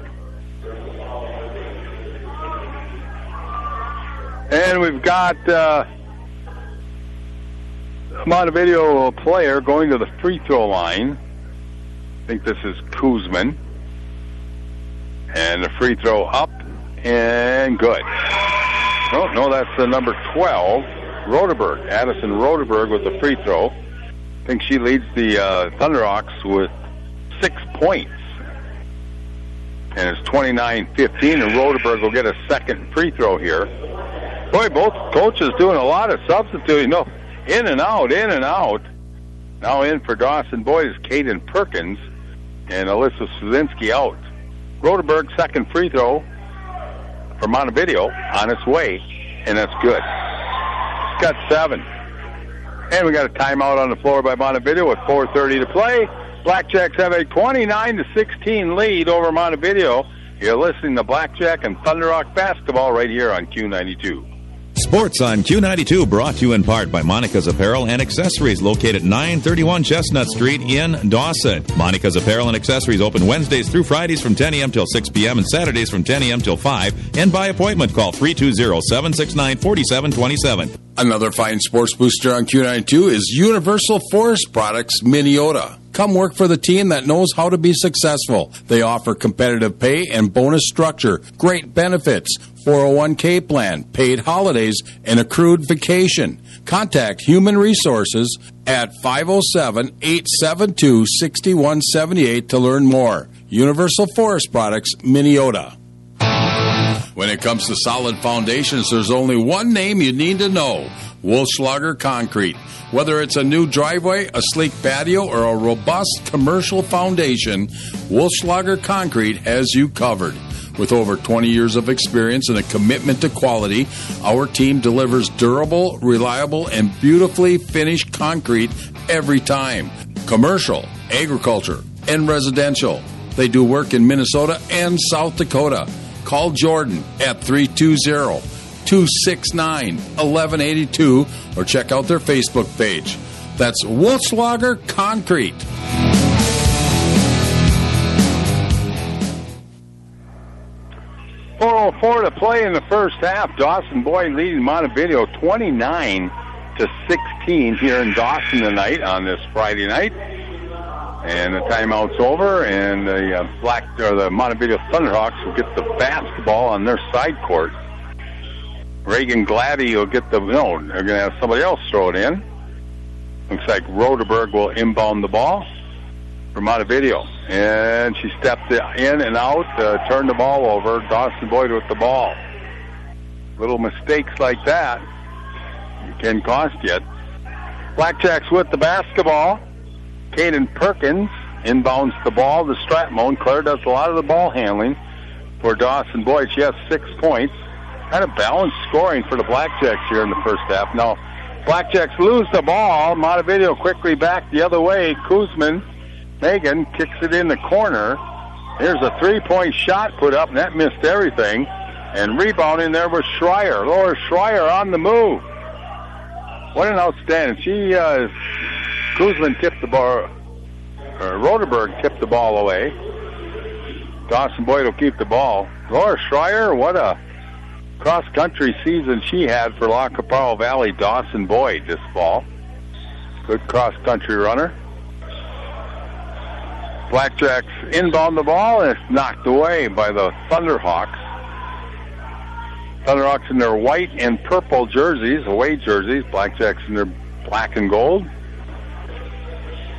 And we've got Montevideo player going to the free throw line. I think this is Kuzman. And the free throw up and good. Oh, no, that's the number 12, Rodeberg. Addison Rodeberg with the free throw. I think she leads the Thunderhawks with 6 points. And it's 29-15, and Rodeberg will get a second free throw here. Boy, both coaches doing a lot of substituting. No, in and out, in and out. Now in for Dawson Boyd is Caden Perkins, and Alyssa Slazinski out. Rodeberg, second free throw for Montevideo on its way, and that's good. It's got 7. And we got a timeout on the floor by Montevideo with 4:30 to play. Blackjacks have a 29-16 lead over Montevideo. You're listening to Blackjack and Thunderhawk basketball right here on Q92. Sports on Q92 brought to you in part by Monica's Apparel and Accessories, located at 931 Chestnut Street in Dawson. Monica's Apparel and Accessories open Wednesdays through Fridays from 10 a.m. till 6 p.m. and Saturdays from 10 a.m. till 5. And by appointment, call 320-769-4727. Another fine sports booster on Q92 is Universal Forest Products Minneota. Come work for the team that knows how to be successful. They offer competitive pay and bonus structure, great benefits, 401k plan, paid holidays, and accrued vacation. Contact Human Resources at 507-872-6178 to learn more. Universal Forest Products, Minneota. When it comes to solid foundations, there's only one name you need to know: Wolfschlager Concrete. Whether it's a new driveway, a sleek patio, or a robust commercial foundation, Wolfschlager Concrete has you covered. With over 20 years of experience and a commitment to quality, our team delivers durable, reliable, and beautifully finished concrete every time. Commercial, agriculture, and residential. They do work in Minnesota and South Dakota. Call Jordan at 320-269-1182 or check out their Facebook page. That's Wolfschlager Concrete. .404 to play in the first half. Dawson Boyd leading Montevideo 29-16 here in Dawson tonight on this Friday night. And the timeout's over, and the Montevideo Thunderhawks will get the basketball on their side court. Reagan Gladdy will get they're going to have somebody else throw it in. Looks like Rodeberg will inbound the ball for Montevideo. And she stepped in and out, turned the ball over. Dawson Boyd with the ball. Little mistakes like that can cost you. Blackjacks with the basketball. Caden Perkins inbounds the ball to Stratmone. Claire does a lot of the ball handling for Dawson Boyd. She has 6 points. Kind of balanced scoring for the Blackjacks here in the first half. Now, Blackjacks lose the ball. Montevideo quickly back the other way. Kuzman, Megan, kicks it in the corner. Here's a three-point shot put up, and that missed everything. And rebounding there was Schreier. Laura Schreier on the move. What an outstanding. Kuzman tipped the ball, Rodeberg tipped the ball away. Dawson Boyd will keep the ball. Laura Schreier, what a cross-country season she had for La Caparo Valley Dawson Boyd this fall. Good cross-country runner. Blackjacks inbound the ball, and it's knocked away by the Thunderhawks. Thunderhawks in their white and purple jerseys, away jerseys. Blackjacks in their black and gold.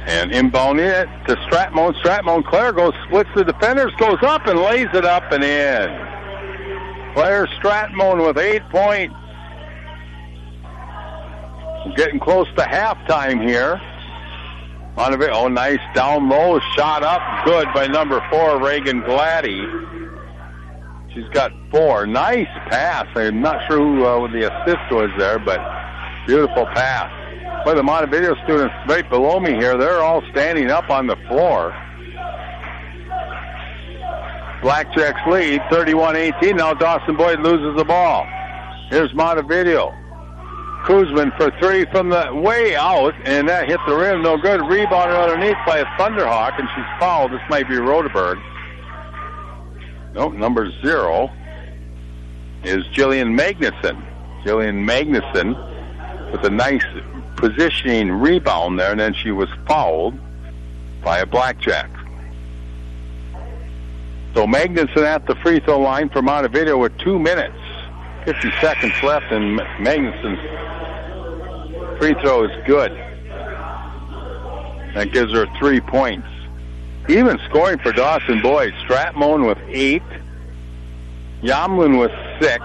And inbounding it to Stratmon. Stratmon, Claire goes, splits the defenders, goes up and lays it up and in. Claire Stratmon with 8 points. We're getting close to halftime here. Oh, nice down low, shot up, good by number 4, Reagan Gladdy. She's got 4. Nice pass. I'm not sure who the assist was there, but beautiful pass. Boy, the Montevideo students right below me here, they're all standing up on the floor. Blackjacks lead, 31-18. Now Dawson Boyd loses the ball. Here's Montevideo. Kuzman for 3 from the way out, and that hit the rim. No good. Rebounded underneath by a Thunderhawk, and she's fouled. This might be Rodeberg. Nope, number 0 is Jillian Magnuson. Jillian Magnuson with a nice positioning rebound there, and then she was fouled by a Blackjack. So Magnuson at the free throw line for Montevideo with 2 minutes. 50 seconds left, and Magnuson's free throw is good. That gives her 3 points. Even scoring for Dawson Boyd. Stratmon with 8. Yamlin with 6.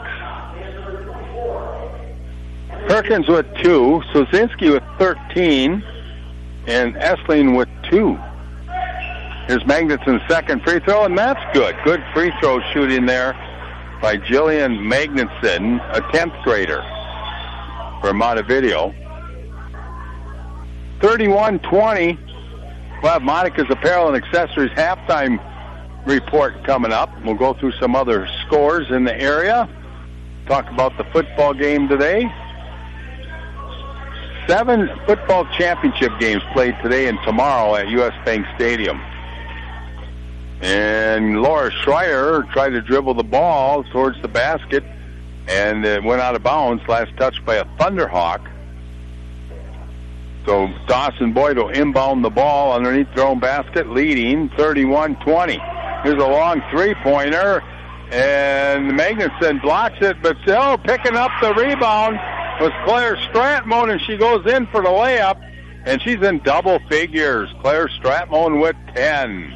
Perkins with 2. Sozinski with 13. And Essling with 2. Here's Magnuson's second free throw, and that's good. Good free throw shooting there by Jillian Magnuson, a 10th grader for Montevideo. 31-20. We'll have Monica's Apparel and Accessories halftime report coming up. We'll go through some other scores in the area. Talk about the football game today. 7 football championship games played today and tomorrow at U.S. Bank Stadium. And Laura Schreier tried to dribble the ball towards the basket, and it went out of bounds, last touched by a Thunderhawk. So Dawson Boyd will inbound the ball underneath their own basket, leading 31-20. Here's a long three-pointer, and Magnuson blocks it, but still picking up the rebound was Claire Stratmon, and she goes in for the layup, and she's in double figures. Claire Stratmon with 10.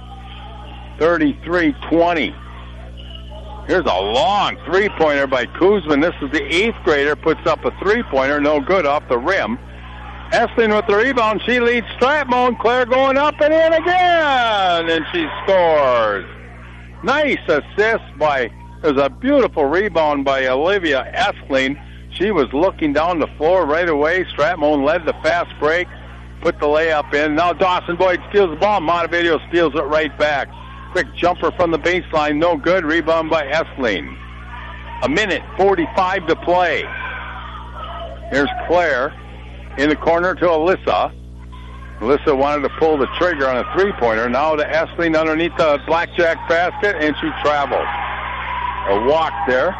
33-20. Here's a long three-pointer by Kuzman. This is the 8th grader, puts up a three-pointer, no good off the rim. Essling with the rebound. She leads Stratmon. Claire going up and in again, and she scores. Nice assist by, there's a beautiful rebound by Olivia Essling. She was looking down the floor right away. Stratmon led the fast break, put the layup in. Now Dawson Boyd steals the ball. Montevideo steals it right back. Quick jumper from the baseline, no good. Rebound by Essling. 1:45 to play. Here's Claire in the corner to Alyssa. Alyssa wanted to pull the trigger on a three-pointer. Now to Essling underneath the Blackjack basket, and she travels. A walk there.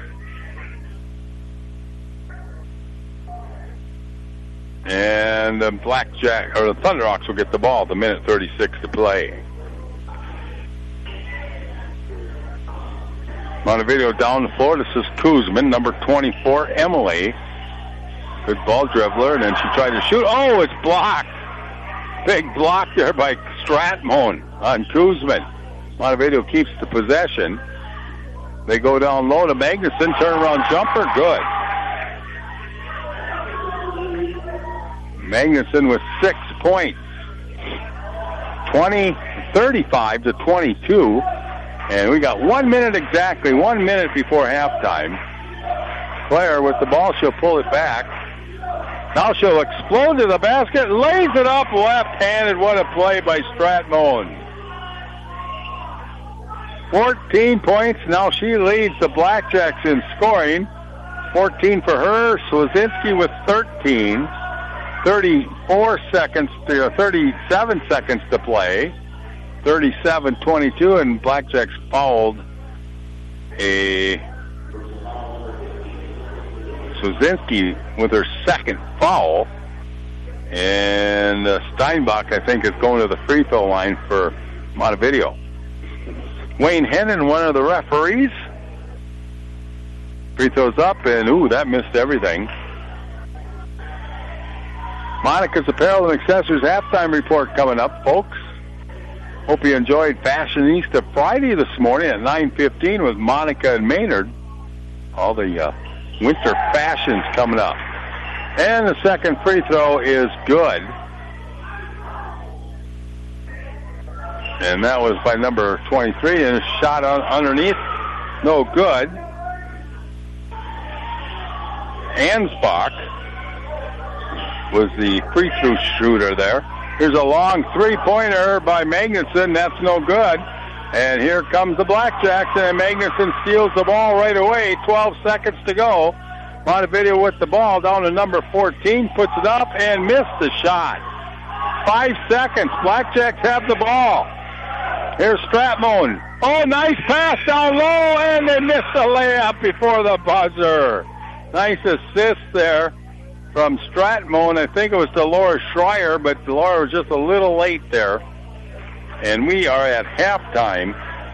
And the Blackjack, or the Thunderhawks will get the ball. 1:36 to play. Montevideo down the floor. This is Kuzman, number 24, Emily. Good ball dribbler, and then she tried to shoot. Oh, it's blocked. Big block there by Stratmon on Kuzman. Montevideo keeps the possession. They go down low to Magnuson. Turnaround jumper, good. Magnuson with 6 points. 35 to 22. And we got 1 minute exactly, 1 minute before halftime. Claire with the ball, she'll pull it back. Now she'll explode to the basket, lays it up left-handed. What a play by Stratmon. 14 points. Now she leads the Blackjacks in scoring. 14 for her. Swazinski with 13. 37 seconds to play. 37-22, and Blackjacks fouled a Swazinski with her second foul. And Steinbach, I think, is going to the free throw line for Montevideo. Wayne Hennon, one of the referees. Free throws up, and that missed everything. Monica's Apparel and Accessories halftime report coming up, folks. Hope you enjoyed Fashionista Friday this morning at 9:15 with Monica and Maynard. All the winter fashions coming up. And the second free throw is good. And that was by number 23, and a shot underneath, no good. Ansbach was the free throw shooter there. Here's a long three-pointer by Magnuson. That's no good. And here comes the Blackjacks, and Magnuson steals the ball right away. 12 seconds to go. Montevideo with the ball down to number 14, puts it up and missed the shot. 5 seconds. Blackjacks have the ball. Here's Stratmone. Oh, nice pass down low, and they missed the layup before the buzzer. Nice assist there from Stratmone. I think it was Dolores Schreier, but Dolores was just a little late there. And we are at halftime.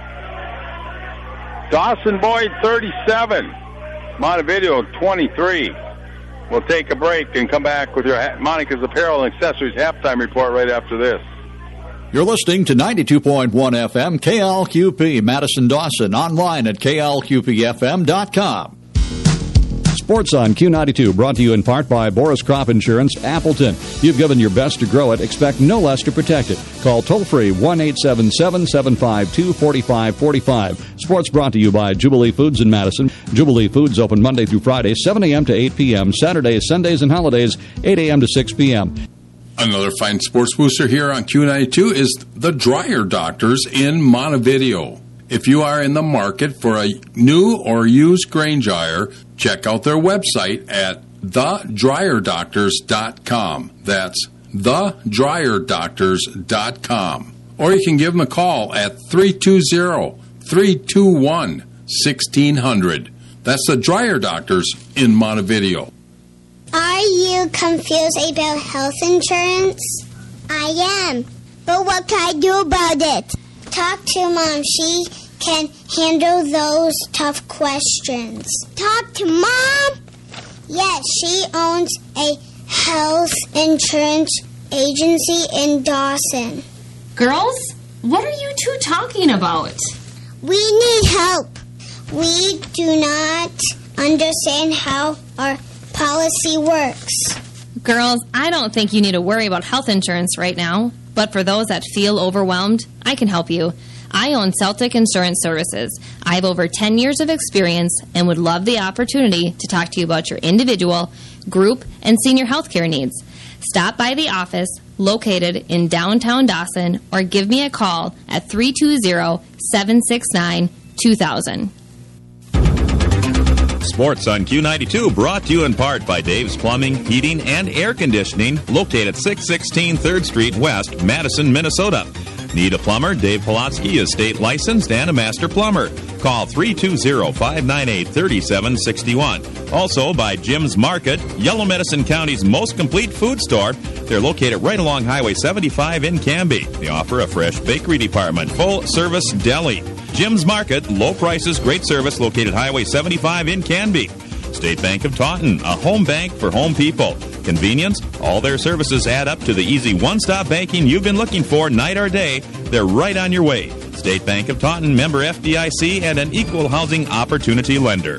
Dawson Boyd 37, Montevideo 23. We'll take a break and come back with your Monica's Apparel and Accessories halftime report right after this. You're listening to 92.1 FM KLQP Madison Dawson, online at klqpfm.com. Sports on Q92, brought to you in part by Boris Crop Insurance, Appleton. You've given your best to grow it. Expect no less to protect it. Call toll-free 1-877-752-4545. Sports brought to you by Jubilee Foods in Madison. Jubilee Foods open Monday through Friday, 7 a.m. to 8 p.m., Saturdays, Sundays, and holidays, 8 a.m. to 6 p.m. Another fine sports booster here on Q92 is the Dryer Doctors in Montevideo. If you are in the market for a new or used grain dryer, check out their website at thedryerdoctors.com. That's thedryerdoctors.com. Or you can give them a call at 320-321-1600. That's the Dryer Doctors in Montevideo. Are you confused about health insurance? I am. But what can I do about it? Talk to Mom. She can handle those tough questions. Talk to Mom? Yes, she owns a health insurance agency in Dawson. Girls, what are you two talking about? We need help. We do not understand how our policy works. Girls, I don't think you need to worry about health insurance right now. But for those that feel overwhelmed, I can help you. I own Celtic Insurance Services. I have over 10 years of experience and would love the opportunity to talk to you about your individual, group, and senior health care needs. Stop by the office located in downtown Dawson or give me a call at 320-769-2000. Sports on Q92 brought to you in part by Dave's Plumbing, Heating, and Air Conditioning, located at 616 3rd Street West, Madison, Minnesota. Need a plumber? Dave Polotsky is state licensed and a master plumber. Call 320-598-3761. Also by Jim's Market, Yellow Medicine County's most complete food store. They're located right along Highway 75 in Canby. They offer a fresh bakery department, full-service deli. Jim's Market, low prices, great service, located Highway 75 in Canby. State Bank of Taunton, a home bank for home people. Convenience, all their services add up to the easy one-stop banking you've been looking for night or day. They're right on your way. State Bank of Taunton, member FDIC, and an equal housing opportunity lender.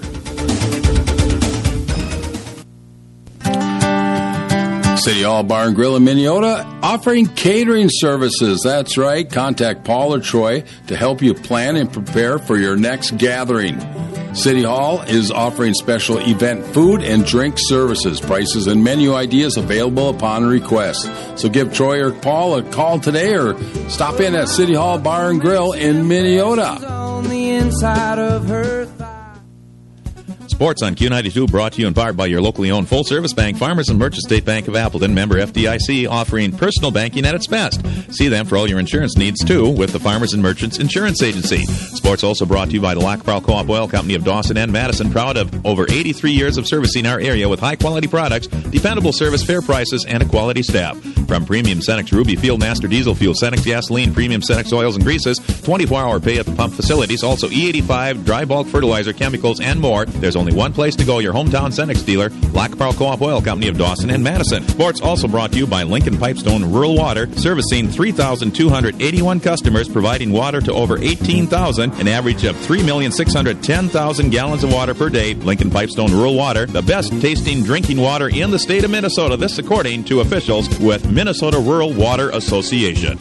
City Hall Bar and Grill in Minneota, offering catering services. That's right. Contact Paul or Troy to help you plan and prepare for your next gathering. City Hall is offering special event food and drink services. Prices and menu ideas available upon request. So give Troy or Paul a call today or stop in at City Hall Bar and Grill in Minneota. On the inside of her Sports on Q92 brought to you in part by your locally owned full-service bank, Farmers and Merchant State Bank of Appleton, member FDIC, offering personal banking at its best. See them for all your insurance needs, too, with the Farmers and Merchants Insurance Agency. Sports also brought to you by the Lac Pearl Co-op Oil Company of Dawson and Madison, proud of over 83 years of servicing our area with high-quality products, dependable service, fair prices, and a quality staff. From premium Cenex Ruby Field Master Diesel Fuel, Cenex Gasoline, premium Cenex Oils and Greases, 24-hour pay at the pump facilities, also E85, dry bulk fertilizer, chemicals, and more. There's only only one place to go, your hometown Cenex dealer, Lac Pearl Co-op Oil Company of Dawson and Madison. Sports also brought to you by Lincoln Pipestone Rural Water, servicing 3,281 customers, providing water to over 18,000, an average of 3,610,000 gallons of water per day. Lincoln Pipestone Rural Water, the best tasting drinking water in the state of Minnesota. This according to officials with Minnesota Rural Water Association.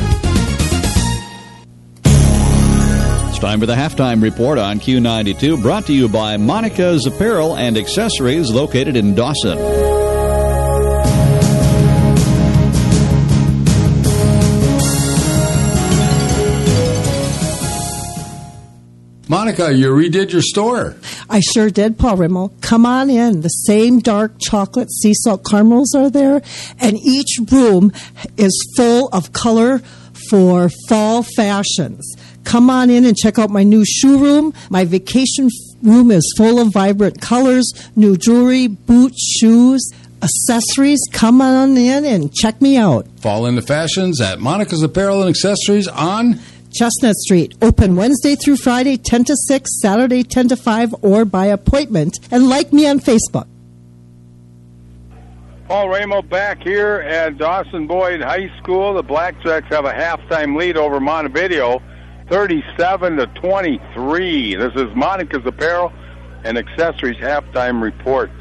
Time for the halftime report on Q92, brought to you by Monica's Apparel and Accessories, located in Dawson. Monica, you redid your store. I sure did, Paul Rimmel. Come on in. The same dark chocolate sea salt caramels are there, and each room is full of color for fall fashions. Come on in and check out my new shoe room. My vacation room is full of vibrant colors, new jewelry, boots, shoes, accessories. Come on in and check me out. Fall into fashions at Monica's Apparel and Accessories on Chestnut Street. Open Wednesday through Friday, 10 to 6, Saturday, 10 to 5, or by appointment. And like me on Facebook. Paul Ramo back here at Dawson Boyd High School. The Blackjacks have a halftime lead over Montevideo, 37-23. This is Monica's Apparel and Accessories halftime report.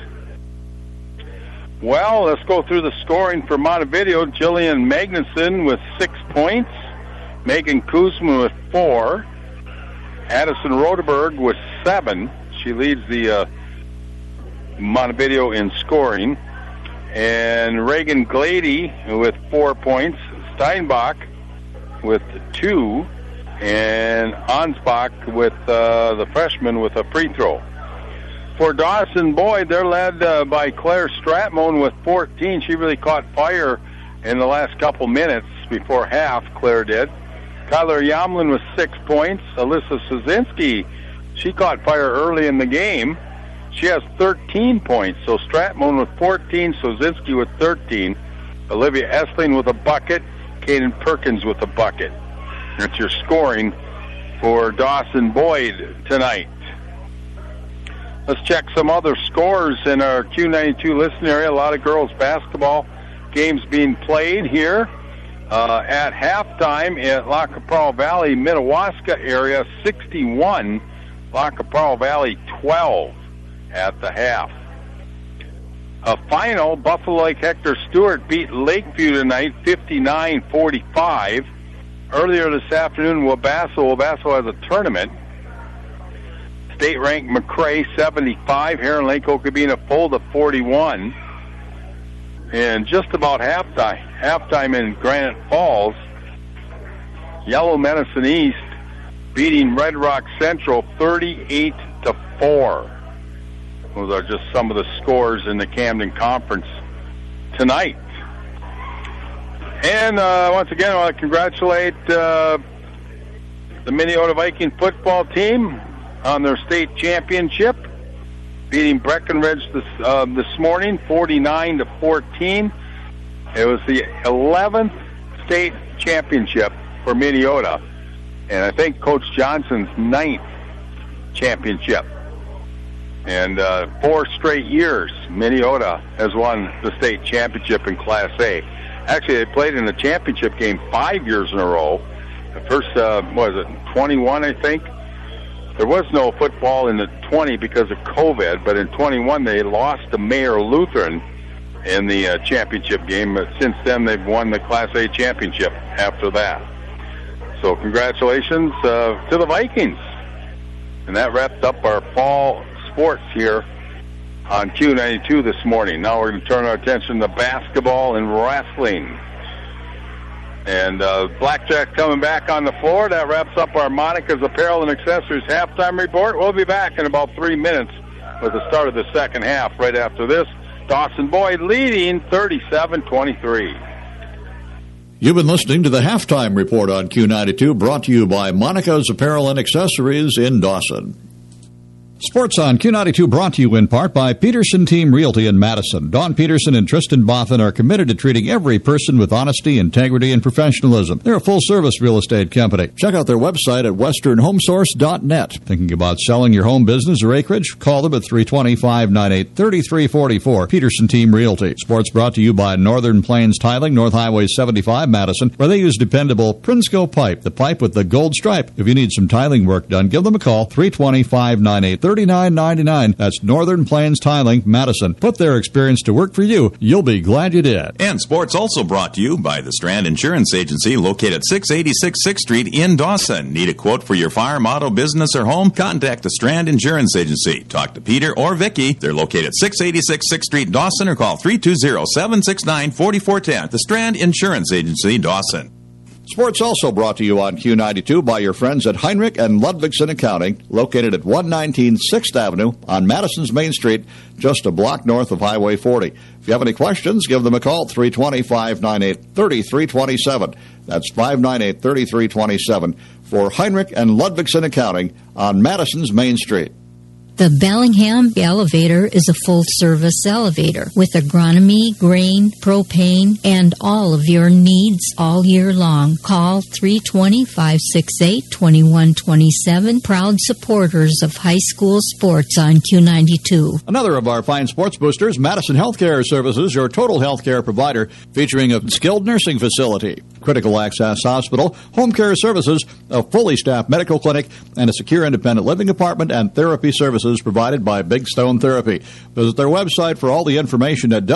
Well, let's go through the scoring for Montevideo. Jillian Magnuson with 6 points. Megan Kuzma with 4. Addison Rodeberg with 7. She leads the Montevideo in scoring. And Reagan Glady with 4 points. Steinbach with 2. And Ansbach with the freshman with a free throw. For Dawson Boyd, they're led by Claire Stratmon with 14. She really caught fire in the last couple minutes before half, Claire did. Tyler Yamlin with 6 points. Alyssa Sozinski, she caught fire early in the game. She has 13 points. So Stratmon with 14, Sozinski with 13. Olivia Essling with a bucket. Kaden Perkins with a bucket. That's your scoring for Dawson Boyd tonight. Let's check some other scores in our Q92 listen area. A lot of girls basketball games being played here. At halftime at Lac qui Parle Valley, Madawaska area, 61. Lac qui Parle Valley, 12 at the half. A final, Buffalo Lake Hector Stewart beat Lakeview tonight, 59-45. Earlier this afternoon, Wabasso has a tournament. State-ranked McRae, 75. Heron Lake Okabena full to 41. And just about halftime in Granite Falls, Yellow Medicine East beating Red Rock Central 38-4. Those are just some of the scores in the Camden Conference tonight. And once again, I want to congratulate the Minnesota Viking football team on their state championship, beating Breckenridge this morning, 49-14. It was the 11th state championship for Minnesota, and I think Coach Johnson's 9th championship. And 4 straight years, Minnesota has won the state championship in Class A. Actually, they played in the championship game 5 years in a row. The first, 21, I think? There was no football in the 20 because of COVID, but in 21 they lost to Mayer Lutheran in the championship game. But since then, they've won the Class A championship after that. So congratulations to the Vikings. And that wrapped up our fall sports here on Q92 this morning. Now we're going to turn our attention to basketball and wrestling. And Blackjack coming back on the floor. That wraps up our Monica's Apparel and Accessories halftime report. We'll be back in about 3 minutes with the start of the second half. Right after this, Dawson Boyd leading 37-23. You've been listening to the halftime report on Q92, brought to you by Monica's Apparel and Accessories in Dawson. Sports on Q92 brought to you in part by Peterson Team Realty in Madison. Don Peterson and Tristan Boffin are committed to treating every person with honesty, integrity, and professionalism. They're a full-service real estate company. Check out their website at westernhomesource.net. Thinking about selling your home, business, or acreage? Call them at 320-598-3344. Peterson Team Realty. Sports brought to you by Northern Plains Tiling, North Highway 75, Madison, where they use dependable Prinsco pipe, the pipe with the gold stripe. If you need some tiling work done, give them a call, 320-598-3344. $39.99. That's Northern Plains Tiling, Madison. Put their experience to work for you. You'll be glad you did. And sports also brought to you by the Strand Insurance Agency, located at 686 6th Street in Dawson. Need a quote for your farm, auto, business, or home? Contact the Strand Insurance Agency. Talk to Peter or Vicky. They're located at 686 6th Street, Dawson, or call 320-769-4410. The Strand Insurance Agency, Dawson. Sports also brought to you on Q92 by your friends at Heinrich and Ludvigsen Accounting, located at 119 6th Avenue on Madison's Main Street, just a block north of Highway 40. If you have any questions, give them a call, 320-598-3327. That's 598-3327 for Heinrich and Ludvigsen Accounting on Madison's Main Street. The Bellingham Elevator is a full-service elevator with agronomy, grain, propane, and all of your needs all year long. Call 320-568-2127. Proud supporters of high school sports on Q92. Another of our fine sports boosters, Madison Healthcare Services, your total healthcare provider, featuring a skilled nursing facility, critical access hospital, home care services, a fully staffed medical clinic, and a secure independent living apartment and therapy services provided by Big Stone Therapy. Visit their website for all the information at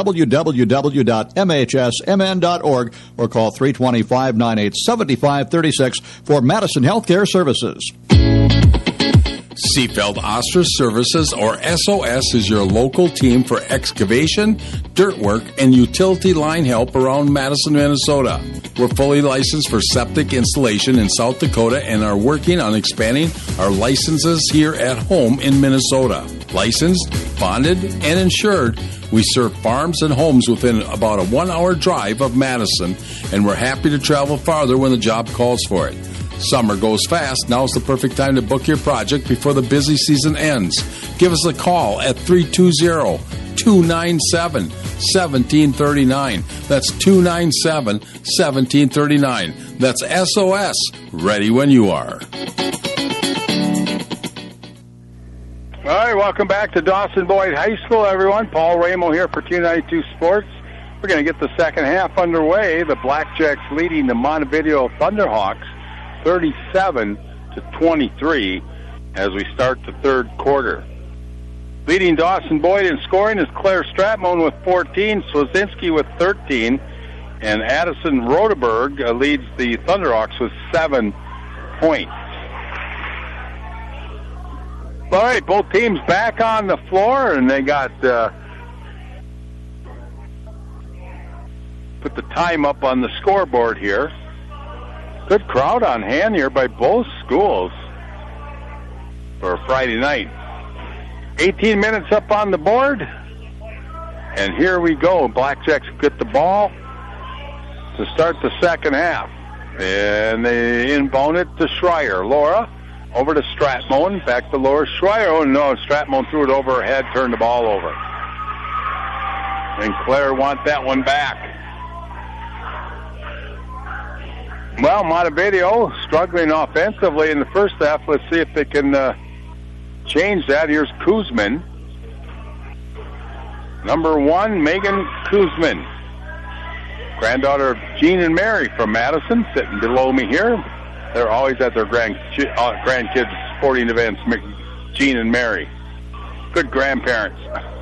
www.mhsmn.org or call 320-598-7536 for Madison Healthcare Services. Seefeld Ostrich Services, or SOS, is your local team for excavation, dirt work, and utility line help around Madison, Minnesota. We're fully licensed for septic installation in South Dakota and are working on expanding our licenses here at home in Minnesota. Licensed, bonded, and insured, we serve farms and homes within about a 1-hour drive of Madison, and we're happy to travel farther when the job calls for it. Summer goes fast. Now's the perfect time to book your project before the busy season ends. Give us a call at 320-297-1739. That's 297-1739. That's SOS. Ready when you are. All right, welcome back to Dawson Boyd High School, everyone. Paul Ramo here for Q92 Sports. We're going to get the second half underway. The Blackjacks leading the Montevideo Thunderhawks 37-23 as we start the third quarter. Leading Dawson Boyd in scoring is Claire Stratmon with 14, Swazinski with 13, and Addison Rodeberg leads the Thunderhawks with 7 points. All right, both teams back on the floor, and they got put the time up on the scoreboard here. Good crowd on hand here by both schools for a Friday night. 18 minutes up on the board. And here we go. Blackjacks get the ball to start the second half. And they inbound it to Schreier. Laura over to Stratmon. Back to Laura. Schreier. Oh, no. Stratmon threw it over her head, turned the ball over. And Claire want that one back. Well, Montevideo struggling offensively in the first half. Let's see if they can change that. Here's Kuzman. Number 1, Megan Kuzman. Granddaughter of Gene and Mary from Madison, sitting below me here. They're always at their grandkids' sporting events, Gene and Mary. Good grandparents.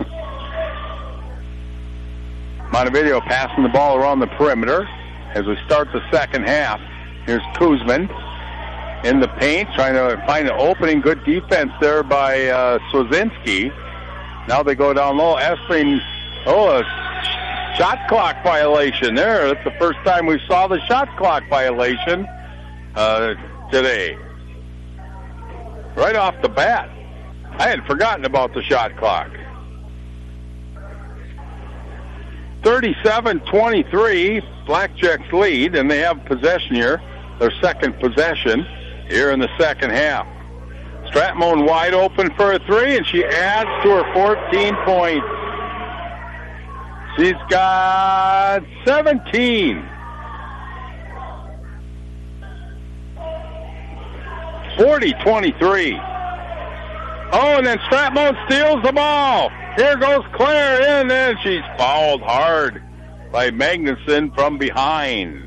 Montevideo passing the ball around the perimeter. As we start the second half, here's Kuzman in the paint, trying to find an opening. Good defense there by Swazinski. Now they go down low. Essling, a shot clock violation there. That's the first time we saw the shot clock violation today. Right off the bat. I had forgotten about the shot clock. 37-23, Blackjacks lead, and they have possession here, their second possession here in the second half. Stratmon wide open for a three, and she adds to her 14 points. She's got 17. 40-23. Oh, and then Stratmon steals the ball. Here goes Claire in, and she's fouled hard by Magnuson from behind.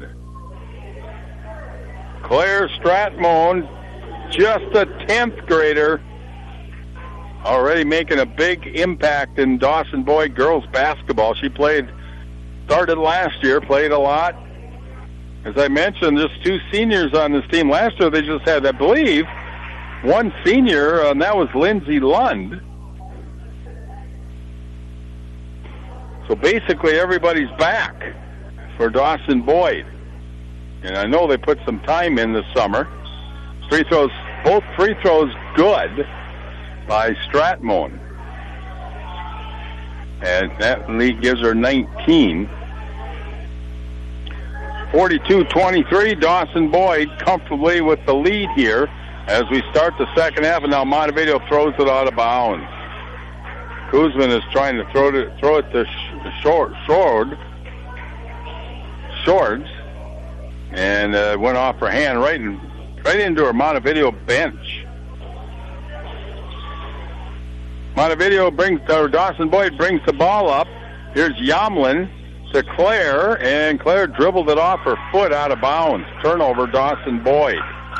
Claire Stratmon, just a 10th grader, already making a big impact in Dawson Boyd girls basketball. She started last year, played a lot. As I mentioned, just 2 seniors on this team. Last year they just had, I believe, 1 senior, and that was Lindsay Lund. So basically everybody's back for Dawson Boyd. And I know they put some time in this summer. Both free throws good by Stratmon. And that lead gives her 19. 42-23, Dawson Boyd comfortably with the lead here as we start the second half, and now Montevideo throws it out of bounds. Kuzman is trying to throw it to Shorts, and went off her hand right into her Montevideo bench. Dawson Boyd brings the ball up. Here's Yamlin to Claire, and Claire dribbled it off her foot out of bounds. Turnover, Dawson Boyd.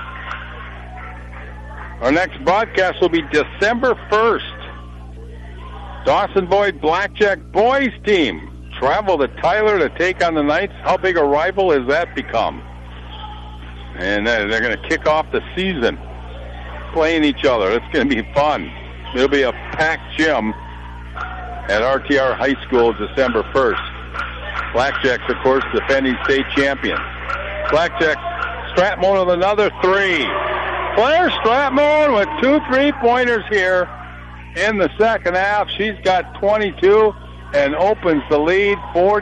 Our next broadcast will be December 1st. Dawson Boyd Blackjack boys team travel to Tyler to take on the Knights. How big a rival has that become? And they're going to kick off the season playing each other. It's going to be fun. It'll be a packed gym at RTR High School December 1st. Blackjacks, of course, defending state champions. Blackjack Stratmon with another three. Claire Stratmon with 2 3-pointers here in the second half. She's got 22 and opens the lead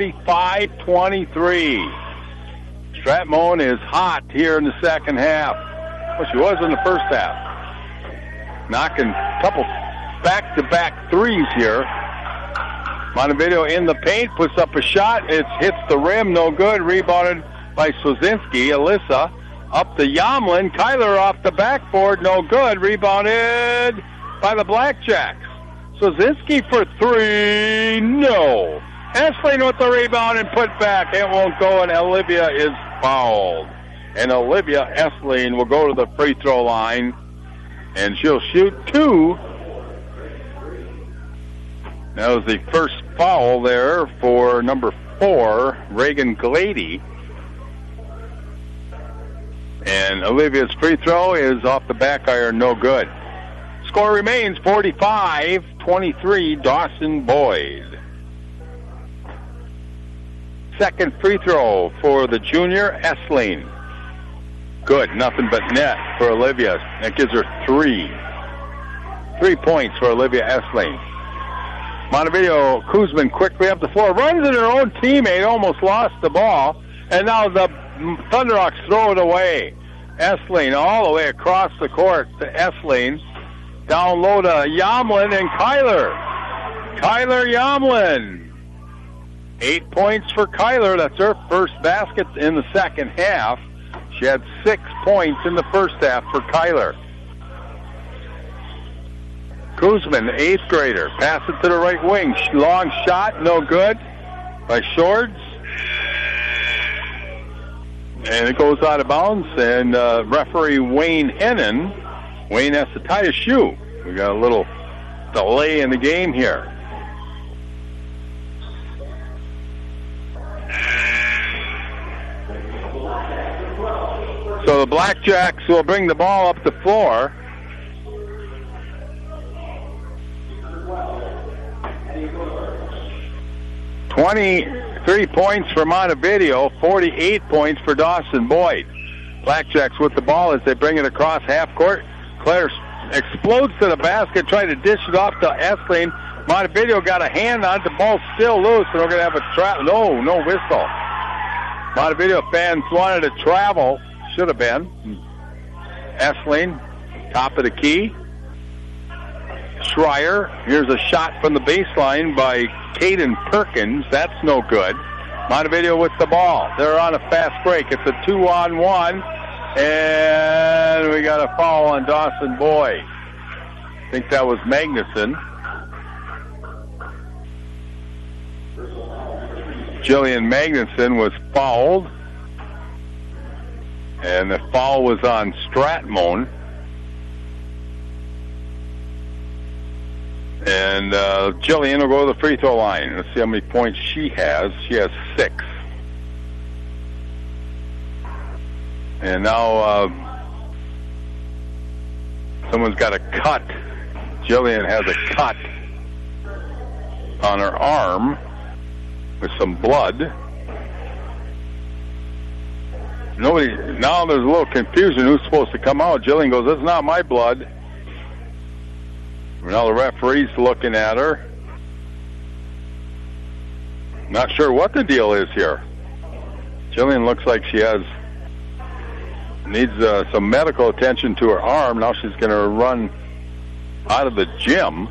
45-23. Stratmon is hot here in the second half. Well, she was in the first half. Knocking a couple back-to-back threes here. Montevideo in the paint, puts up a shot. It hits the rim, no good. Rebounded by Swazinski. Alyssa up to Yamlin. Kyler off the backboard, no good. Rebounded by the Blackjacks. Swazinski for three, no. Essling with the rebound and put back. It won't go, and Olivia is fouled. And Olivia Essling will go to the free throw line, and she'll shoot 2. That was the first foul there for number 4, Reagan Glady. And Olivia's free throw is off the back iron, no good. Score remains 45-23, Dawson Boyd. Second free throw for the junior, Essling. Good, nothing but net for Olivia. That gives her 3. 3 points for Olivia Essling. Montevideo, Kuzman quickly up the floor, runs into her own teammate, almost lost the ball, and now the Thunderhawks throw it away. Essling all the way across the court to Essling. Down low to Yamlin and Kyler. Kyler Yamlin. 8 points for Kyler. That's her first basket in the second half. She had 6 points in the first half for Kyler. Kuzman, 8th grader. Pass it to the right wing. Long shot, no good by Shorts. And it goes out of bounds, and referee Wayne Hennon. Wayne has to tie his shoe. We got a little delay in the game here. So the Blackjacks will bring the ball up the floor. $23 points for Montevideo, 48 points for Dawson Boyd. Blackjacks with the ball as they bring it across half court. Claire explodes to the basket, trying to dish it off to Essling. Montevideo got a hand on it. The ball's still loose, and we're going to have a trap. No whistle. Montevideo fans wanted to travel. Should have been. Essling, top of the key. Schreier. Here's a shot from the baseline by Caden Perkins. That's no good. Montevideo with the ball. They're on a fast break. It's a 2-on-1. And we got a foul on Dawson Boyd. I think that was Magnuson. Jillian Magnuson was fouled. And the foul was on Stratmon. And Jillian will go to the free throw line. Let's see how many points she has. She has 6. And now someone's got a cut. Jillian has a cut on her arm with some blood. Now there's a little confusion who's supposed to come out. Jillian goes, "That's not my blood." Now the referee's looking at her. Not sure what the deal is here. Jillian looks like she needs some medical attention to her arm. Now she's going to run out of the gym.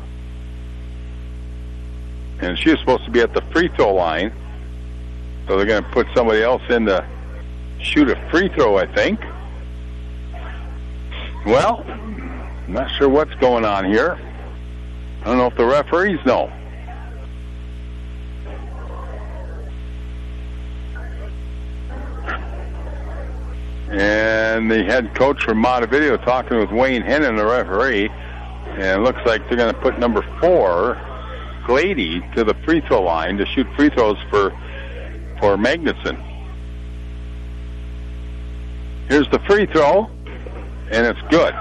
And she was supposed to be at the free throw line. So they're going to put somebody else in to shoot a free throw, I think. Well, I'm not sure what's going on here. I don't know if the referees know. And the head coach from Montevideo talking with Wayne Hennon, the referee. And it looks like they're going to put number 4, Glady, to the free throw line to shoot free throws for Magnuson. Here's the free throw, and it's good.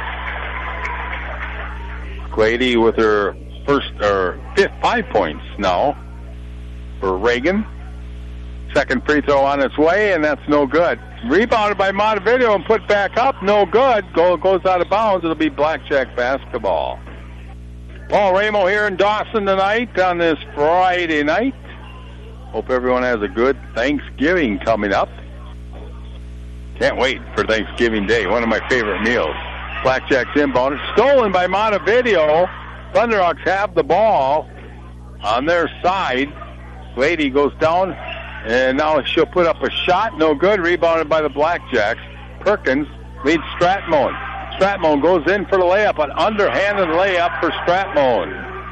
Glady with her fifth 5 points now for Reagan. Second free throw on its way, and that's no good. Rebounded by Montevideo and put back up. No good. Goal goes out of bounds. It'll be Blackjack basketball. Paul Ramo here in Dawson tonight on this Friday night. Hope everyone has a good Thanksgiving coming up. Can't wait for Thanksgiving Day. One of my favorite meals. Blackjack's inbound. It's stolen by Montevideo. Thunderhawks have the ball on their side. Lady goes down, and now she'll put up a shot. No good. Rebounded by the Blackjacks. Perkins leads Stratmon. Stratmon goes in for the layup. An underhanded layup for Stratmon.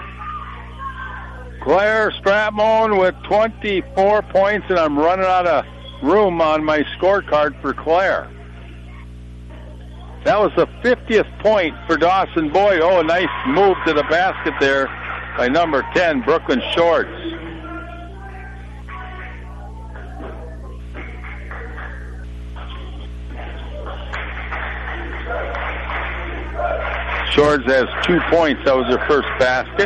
Claire Stratmon with 24 points, and I'm running out of room on my scorecard for Claire. That was the 50th point for Dawson Boyd. Oh, a nice move to the basket there by number 10, Brooklyn Shorts. Shorts has 2 points. That was her first basket.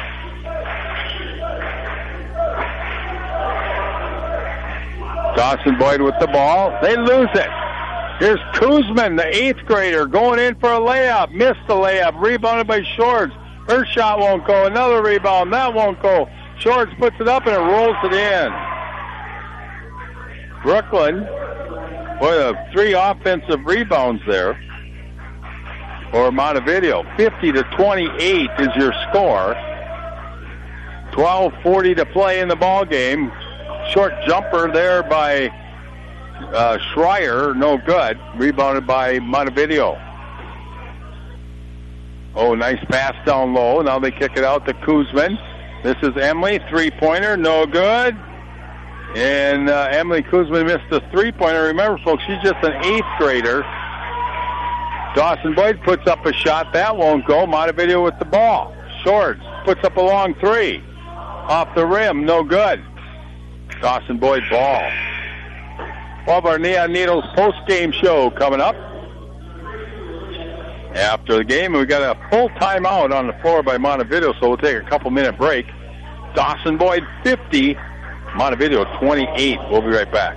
Dawson Boyd with the ball. They lose it. Here's Kuzman, the 8th grader, going in for a layup. Missed the layup. Rebounded by Shorts. Her shot won't go. Another rebound. That won't go. Shorts puts it up and it rolls it in. Brooklyn, boy, 3 offensive rebounds there for Montevideo. 50-28 is your score. 12:40 to play in the ball game. Short jumper there by Schreier, no good. Rebounded by Montevideo. Oh, nice pass down low. Now they kick it out to Kuzman. This is Emily, 3-pointer, no good. And Emily Kuzman missed the 3-pointer. Remember, folks, she's just an 8th grader. Dawson Boyd puts up a shot. That won't go. Montevideo with the ball. Shorts puts up a long 3. Off the rim, no good. Dawson Boyd ball. We'll have our Neon Needles post-game show coming up. After the game, we got a full timeout on the floor by Montevideo, so we'll take a couple-minute break. Dawson Boyd 50, Montevideo 28. We'll be right back.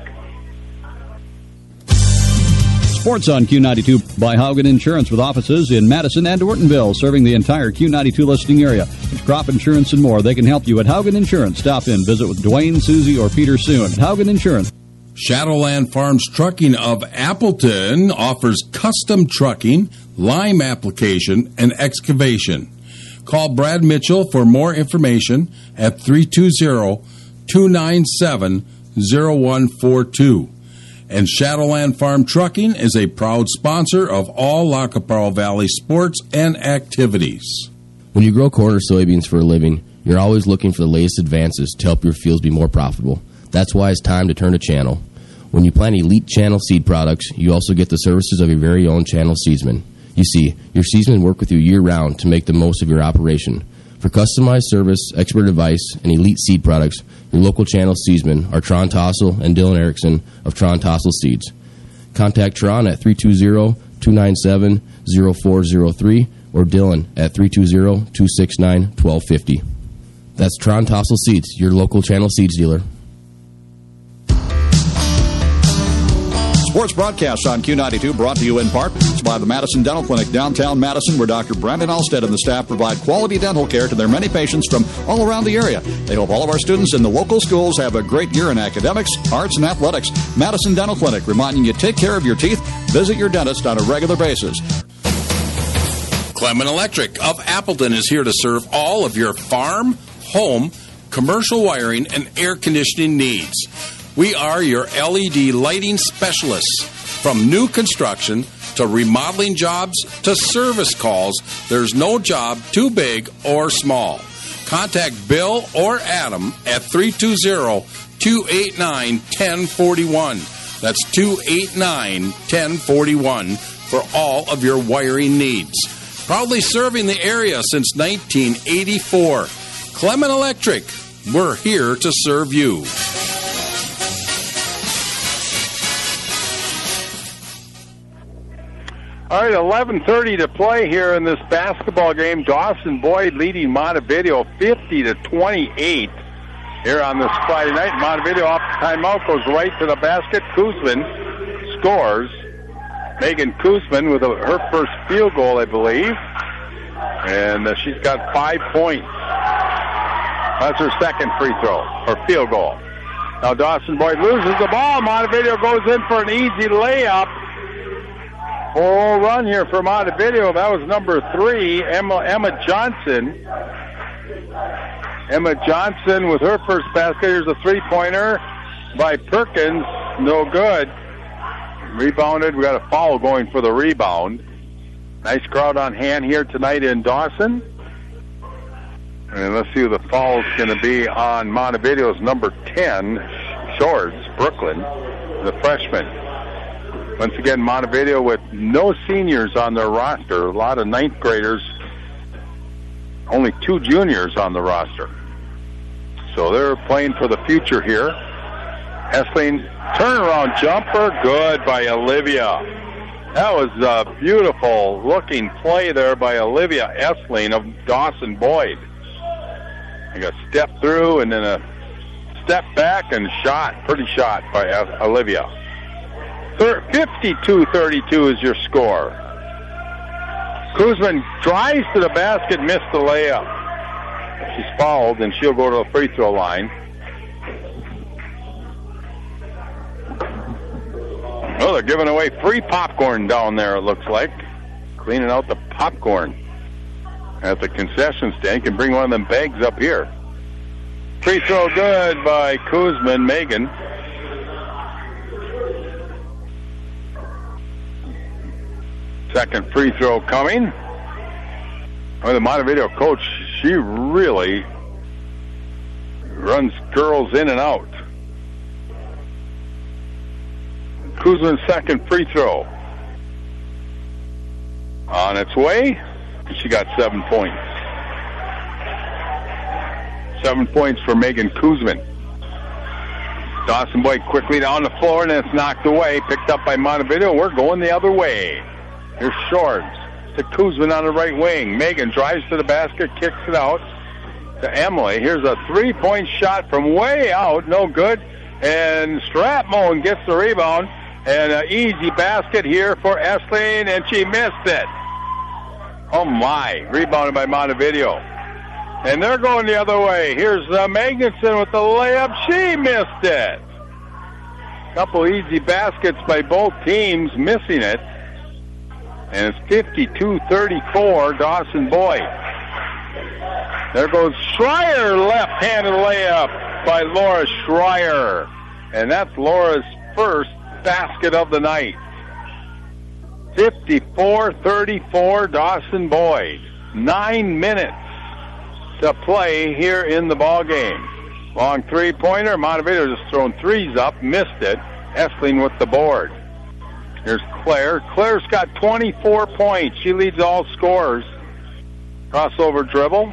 Sports on Q92 by Haugen Insurance with offices in Madison and Ortonville, serving the entire Q92 listening area. It's crop insurance and more. They can help you at Haugen Insurance. Stop in, visit with Dwayne, Susie, or Peter soon. Haugen Insurance. Shadowland Farms Trucking of Appleton offers custom trucking, lime application, and excavation. Call Brad Mitchell for more information at 320-297-0142. And Shadowland Farm Trucking is a proud sponsor of all La Caparo Valley sports and activities. When you grow corn or soybeans for a living, you're always looking for the latest advances to help your fields be more profitable. That's why it's time to turn to Channel. When you plant Elite Channel seed products, you also get the services of your very own Channel seedsman. You see, your seedsmen work with you year-round to make the most of your operation. For customized service, expert advice, and elite seed products, your local Channel seedsmen are Tron Tossel and Dylan Erickson of Tron Tossel Seeds. Contact Tron at 320-297-0403 or Dylan at 320-269-1250. That's Tron Tossel Seeds, your local Channel Seeds dealer. Sports broadcasts on Q92 brought to you in part by the Madison Dental Clinic, downtown Madison, where Dr. Brandon Alstead and the staff provide quality dental care to their many patients from all around the area. They hope all of our students in the local schools have a great year in academics, arts, and athletics. Madison Dental Clinic, reminding you to take care of your teeth. Visit your dentist on a regular basis. Clement Electric of Appleton is here to serve all of your farm, home, commercial wiring, and air conditioning needs. We are your LED lighting specialists. From new construction to remodeling jobs to service calls, there's no job too big or small. Contact Bill or Adam at 320-289-1041. That's 289-1041 for all of your wiring needs. Proudly serving the area since 1984. Clement Electric, we're here to serve you. All right, 11:30 to play here in this basketball game. Dawson Boyd leading Montevideo 50-28 here on this Friday night. Montevideo off the timeout goes right to the basket. Kuzman scores. Megan Kuzman with her first field goal, I believe. And she's got 5 points. That's her second free throw, or field goal. Now Dawson Boyd loses the ball. Montevideo goes in for an easy layup. 4-0 run here for Montevideo. That was number 3, Emma Johnson. Emma Johnson with her first basket. Here's a three-pointer by Perkins. No good. Rebounded. We got a foul going for the rebound. Nice crowd on hand here tonight in Dawson. And let's see who the foul is going to be on Montevideo's number 10, Shorts, Brooklyn, the freshman. Once again, Montevideo with no seniors on their roster. A lot of ninth graders. Only 2 juniors on the roster. So they're playing for the future here. Essling, turnaround jumper. Good by Olivia. That was a beautiful looking play there by Olivia Essling of Dawson Boyd. Like a step through and then a step back and shot. Pretty shot by Olivia. 52-32 is your score. Kuzman drives to the basket, missed the layup. She's fouled, and she'll go to the free throw line. Oh, they're giving away free popcorn down there, it looks like. Cleaning out the popcorn at the concession stand. You can bring one of them bags up here. Free throw good by Kuzman, Megan. Second free throw coming. Oh, the Montevideo coach, she really runs girls in and out. Kuzman's second free throw. On its way. She got 7 points. 7 points for Megan Kuzman. Dawson Boyd quickly down the floor, and it's knocked away. Picked up by Montevideo. We're going the other way. Here's Shorts to Kuzman on the right wing. Megan drives to the basket, kicks it out to Emily. Here's a three-point shot from way out. No good. And Stratmon gets the rebound. And an easy basket here for Essling, and she missed it. Oh, my. Rebounded by Montevideo. And they're going the other way. Here's Magnuson with the layup. She missed it. Couple easy baskets by both teams, missing it. And it's 52-34, Dawson Boyd. There goes Schreier, left-handed layup by Laura Schreier. And that's Laura's first basket of the night. 54-34, Dawson Boyd. 9 minutes to play here in the ball game. Long three-pointer. Montevideo just thrown threes up, missed it. Essling with the board. Here's Claire. Claire's got 24 points. She leads all scorers. Crossover dribble.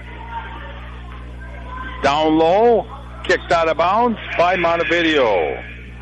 Down low. Kicked out of bounds by Montevideo.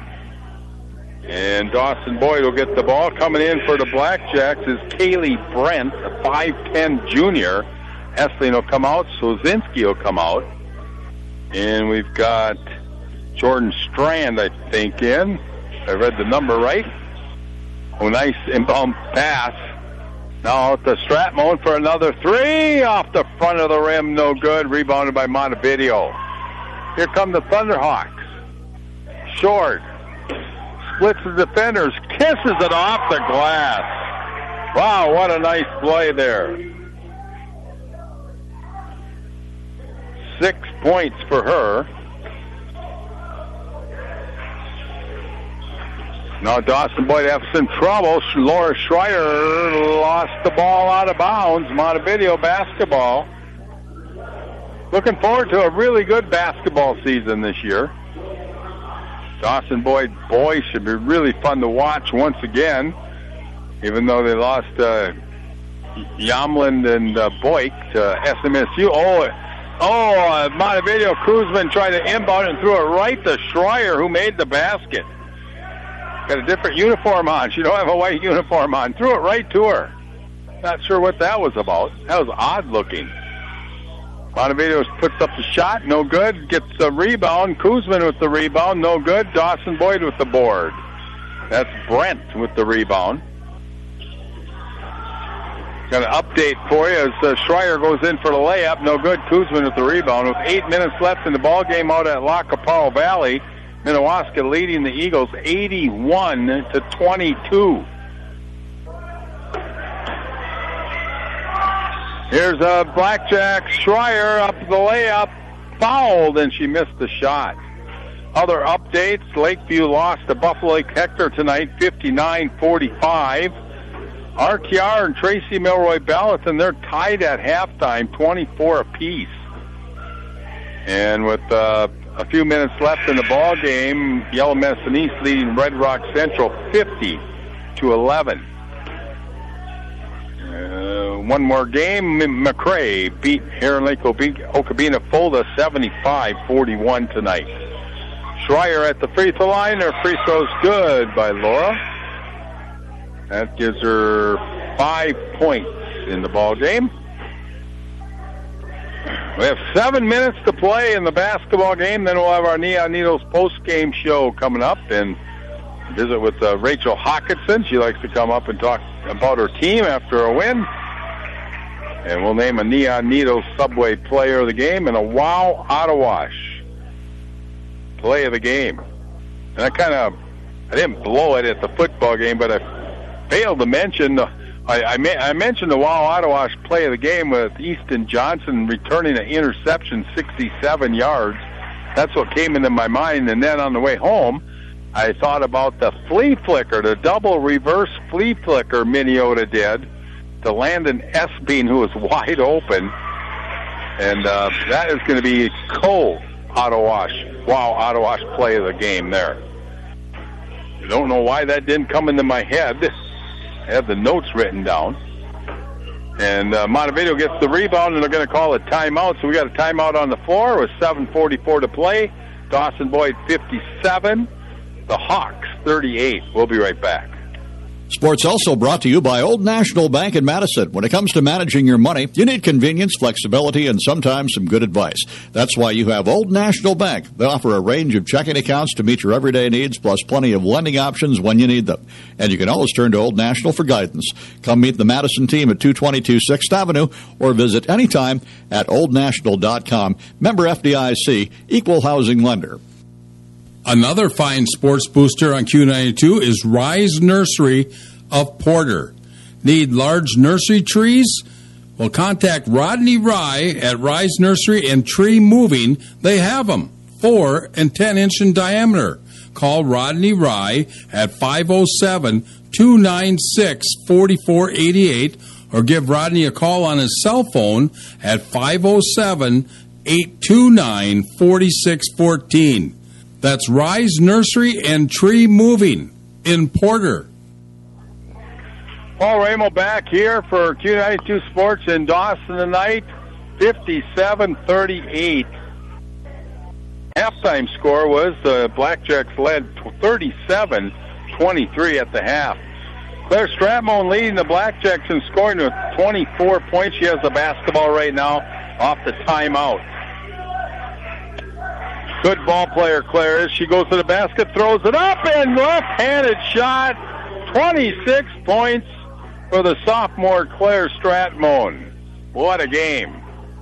And Dawson Boyd will get the ball. Coming in for the Blackjacks is Kaylee Brent, a 5'10 junior. Essling will come out. Sozinski will come out. And we've got Jordan Strand, I think, in. I read the number right. Oh, nice inbound pass. Now to Stratmone for another three. Off the front of the rim, no good. Rebounded by Montevideo. Here come the Thunderhawks. Short. Splits the defenders. Kisses it off the glass. Wow, what a nice play there. 6 points for her. Now Dawson Boyd has in trouble. Laura Schreier lost the ball out of bounds. Montevideo basketball. Looking forward to a really good basketball season this year. Dawson Boyd boys should be really fun to watch once again, even though they lost Yamland and Boyk to SMSU. Montevideo Cruzman tried to inbound and threw it right to Schreier, who made the basket. Got a different uniform on. She don't have a white uniform on. Threw it right to her. Not sure what that was about. That was odd looking. Montevideo puts up the shot. No good. Gets the rebound. Kuzman with the rebound. No good. Dawson Boyd with the board. That's Brent with the rebound. Got an update for you as Schreier goes in for the layup. No good. Kuzman with the rebound. With 8 minutes left in the ball game out at La Caparo Valley. Minnewaska leading the Eagles 81-22. Here's a Blackjack. Schreier up the layup. Fouled, and she missed the shot. Other updates. Lakeview lost to Buffalo Lake Hector tonight, 59-45. RTR and Tracy Milroy Ballatin, they're tied at halftime, 24 apiece. And with a few minutes left in the ball game, Yellow Medicine East leading Red Rock Central 50-11. One more game. McRae beat Heron Lake Okabena Fulda 75-41 tonight. Schreier at the free throw line. Her free throw's good by Laura. That gives her 5 points in the ball game. We have 7 minutes to play in the basketball game. Then we'll have our Neon Needles post-game show coming up and visit with Rachel Hawkinson. She likes to come up and talk about her team after a win. And we'll name a Neon Needles Subway player of the game and a Wow Ottawash play of the game. And I didn't blow it at the football game, but I failed to mention I mentioned the Wow Ottawash play of the game with Easton Johnson returning an interception 67 yards. That's what came into my mind. And then on the way home, I thought about the flea flicker, the double reverse flea flicker Minneota did to Landon Esping, who was wide open. And that is going to be Wow Ottawash play of the game there. I don't know why that didn't come into my head. I have the notes written down. And Montevideo gets the rebound, and they're going to call a timeout. So we got a timeout on the floor with 7:44 to play. Dawson Boyd 57. The Hawks 38. We'll be right back. Sports also brought to you by Old National Bank in Madison. When it comes to managing your money, you need convenience, flexibility, and sometimes some good advice. That's why you have Old National Bank. They offer a range of checking accounts to meet your everyday needs, plus plenty of lending options when you need them. And you can always turn to Old National for guidance. Come meet the Madison team at 222 6th Avenue or visit anytime at oldnational.com. Member FDIC, Equal Housing Lender. Another fine sports booster on Q92 is Rise Nursery of Porter. Need large nursery trees? Well, contact Rodney Rye at Rye's Nursery and Tree Moving. They have them, 4 and 10 inch in diameter. Call Rodney Rye at 507-296-4488 or give Rodney a call on his cell phone at 507-829-4614. That's Rye's Nursery and Tree Moving in Porter. Paul Ramo back here for Q92 Sports in Dawson tonight, 57-38. Halftime score was the Blackjacks led 37-23 at the half. Claire Stratmon leading the Blackjacks in scoring with 24 points. She has the basketball right now off the timeout. Good ball player, Claire is. She goes to the basket, throws it up, and left-handed shot. 26 points for the sophomore Claire Stratmon. What a game.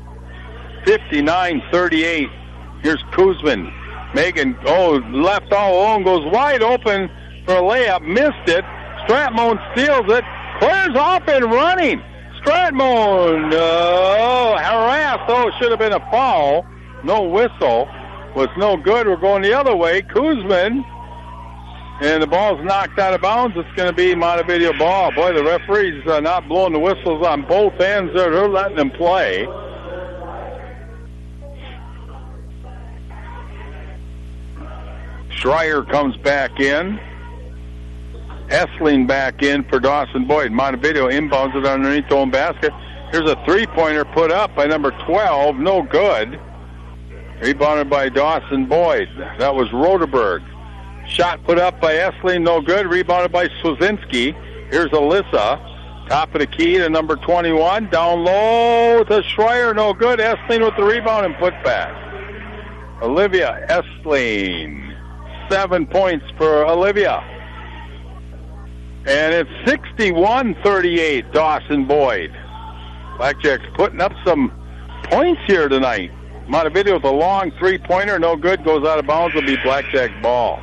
59-38. Here's Kuzman. Megan, left all alone, goes wide open for a layup, missed it. Stratmon steals it. Claire's off and running. Stratmon harassed. Should have been a foul. No whistle. Was no good. We're going the other way. Kuzman. And the ball's knocked out of bounds. It's going to be Montevideo ball. Boy, the referee's not blowing the whistles on both ends. They're letting them play. Schreier comes back in. Essling back in for Dawson Boyd. Montevideo inbounds it underneath the own basket. Here's a three-pointer put up by number 12. No good. Rebounded by Dawson Boyd. That was Roderberg. Shot put up by Essling, no good. Rebounded by Swazinski. Here's Alyssa. Top of the key to number 21. Down low to Schreier, no good. Essling with the rebound and put back. Olivia Essling. 7 points for Olivia. And it's 61-38, Dawson Boyd. Blackjacks putting up some points here tonight. Montevideo with a long three-pointer, no good, goes out of bounds, will be Blackjack ball.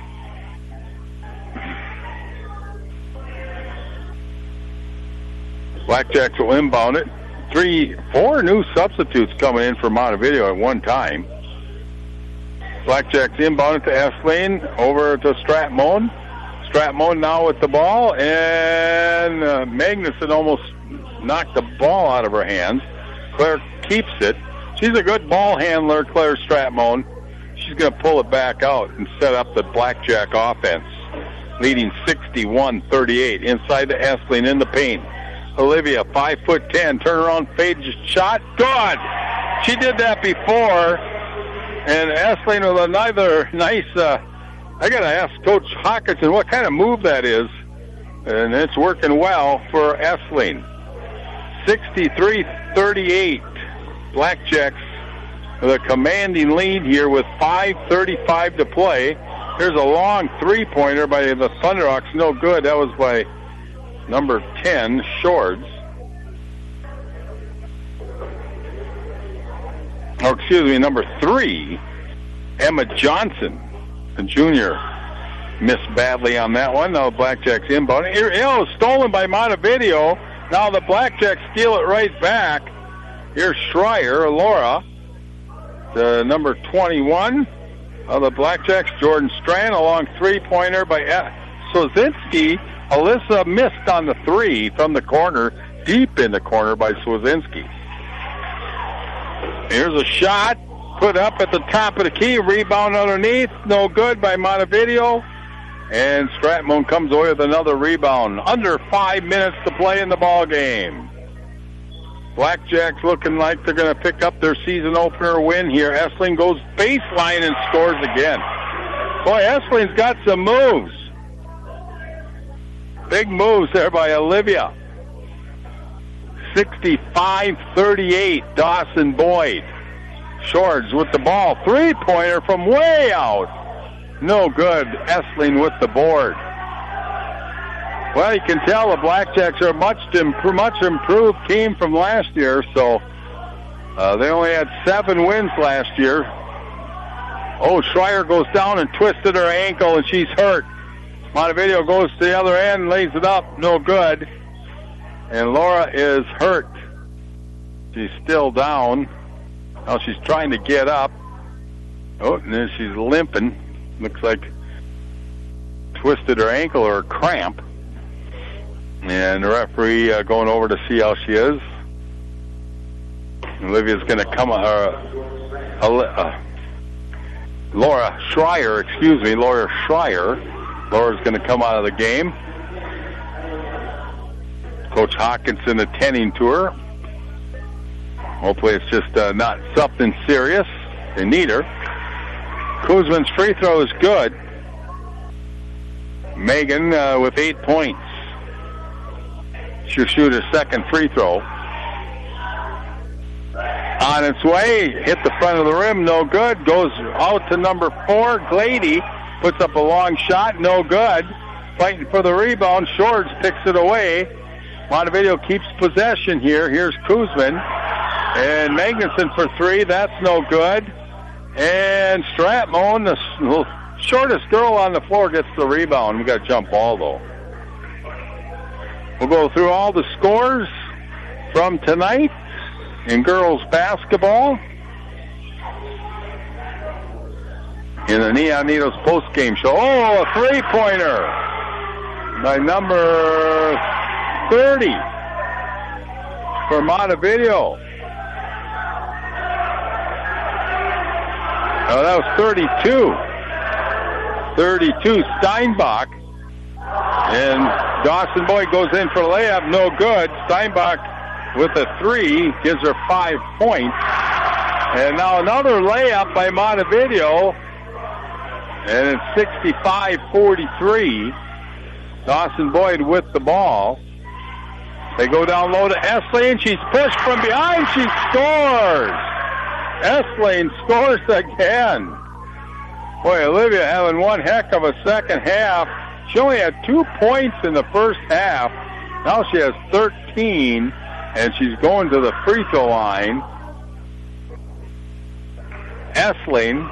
Blackjacks will inbound it. 4 new substitutes coming in for Montevideo at one time. Blackjacks inbound it to Essling, over to Stratmon. Stratmon now with the ball, and Magnuson almost knocked the ball out of her hands. Claire keeps it. She's a good ball handler, Claire Stratmon. She's going to pull it back out and set up the Blackjack offense, leading 61-38. Inside to Essling in the paint. Olivia, 5'10", turnaround fade shot, good. She did that before, and Essling with another nice. I got to ask Coach Hockerson what kind of move that is, and it's working well for Essling. 63-38. Blackjacks with a commanding lead here with 5:35 to play. Here's a long three-pointer by the Thunderhawks. No good. That was by number 10, Shorts. Number 3, Emma Johnson, the junior, missed badly on that one. Now Blackjacks inbound. It was stolen by Montevideo. Now the Blackjacks steal it right back. Here's Schreier, Laura, the number 21 of the Blackjacks. Jordan Strand, a long three-pointer by Swazinski. Alyssa missed on the 3 from the corner, deep in the corner by Swazinski. Here's a shot put up at the top of the key, rebound underneath, no good by Montevideo. And Stratmon comes away with another rebound. Under 5 minutes to play in the ball game. Blackjacks looking like they're going to pick up their season opener win here. Essling goes baseline and scores again. Boy, Essling's got some moves. Big moves there by Olivia. 65-38, Dawson Boyd. Shorts with the ball. Three-pointer from way out. No good. Essling with the board. Well, you can tell the Blackjacks are a much improved team from last year, so they only had 7 wins last year. Schreier goes down and twisted her ankle, and she's hurt. Montevideo goes to the other end, lays it up, no good. And Laura is hurt. She's still down. Now she's trying to get up. Oh, and then she's limping. Looks like twisted her ankle or a cramp. And the referee going over to see how she is. Olivia's going to come... Laura Schreier. Laura's going to come out of the game. Coach Hawkinson attending to her. Hopefully it's just not something serious. They need her. Kuzman's free throw is good. Megan with 8 points. She'll shoot her second free throw. On its way, hit the front of the rim, no good. Goes out to number 4, Glady. Puts up a long shot, no good. Fighting for the rebound, Shorts picks it away. Montevideo keeps possession here. Here's Kuzman. And Magnuson for 3, that's no good. And Stratmon, the shortest girl on the floor, gets the rebound. We got a jump ball, though. We'll go through all the scores from tonight in girls basketball in the Neon Needles postgame show. Oh, a three-pointer by number 30 for Montevideo. Oh, that was 32. 32, Steinbach. And Dawson Boyd goes in for a layup, no good. Steinbach with a 3 gives her 5 points. And now another layup by Montevideo. And it's 65-43. Dawson Boyd with the ball. They go down low to Esslane. She's pushed from behind. She scores. Esslane scores again. Boy, Olivia having one heck of a second half. She only had 2 points in the first half. Now she has 13, and she's going to the free throw line. Esslane.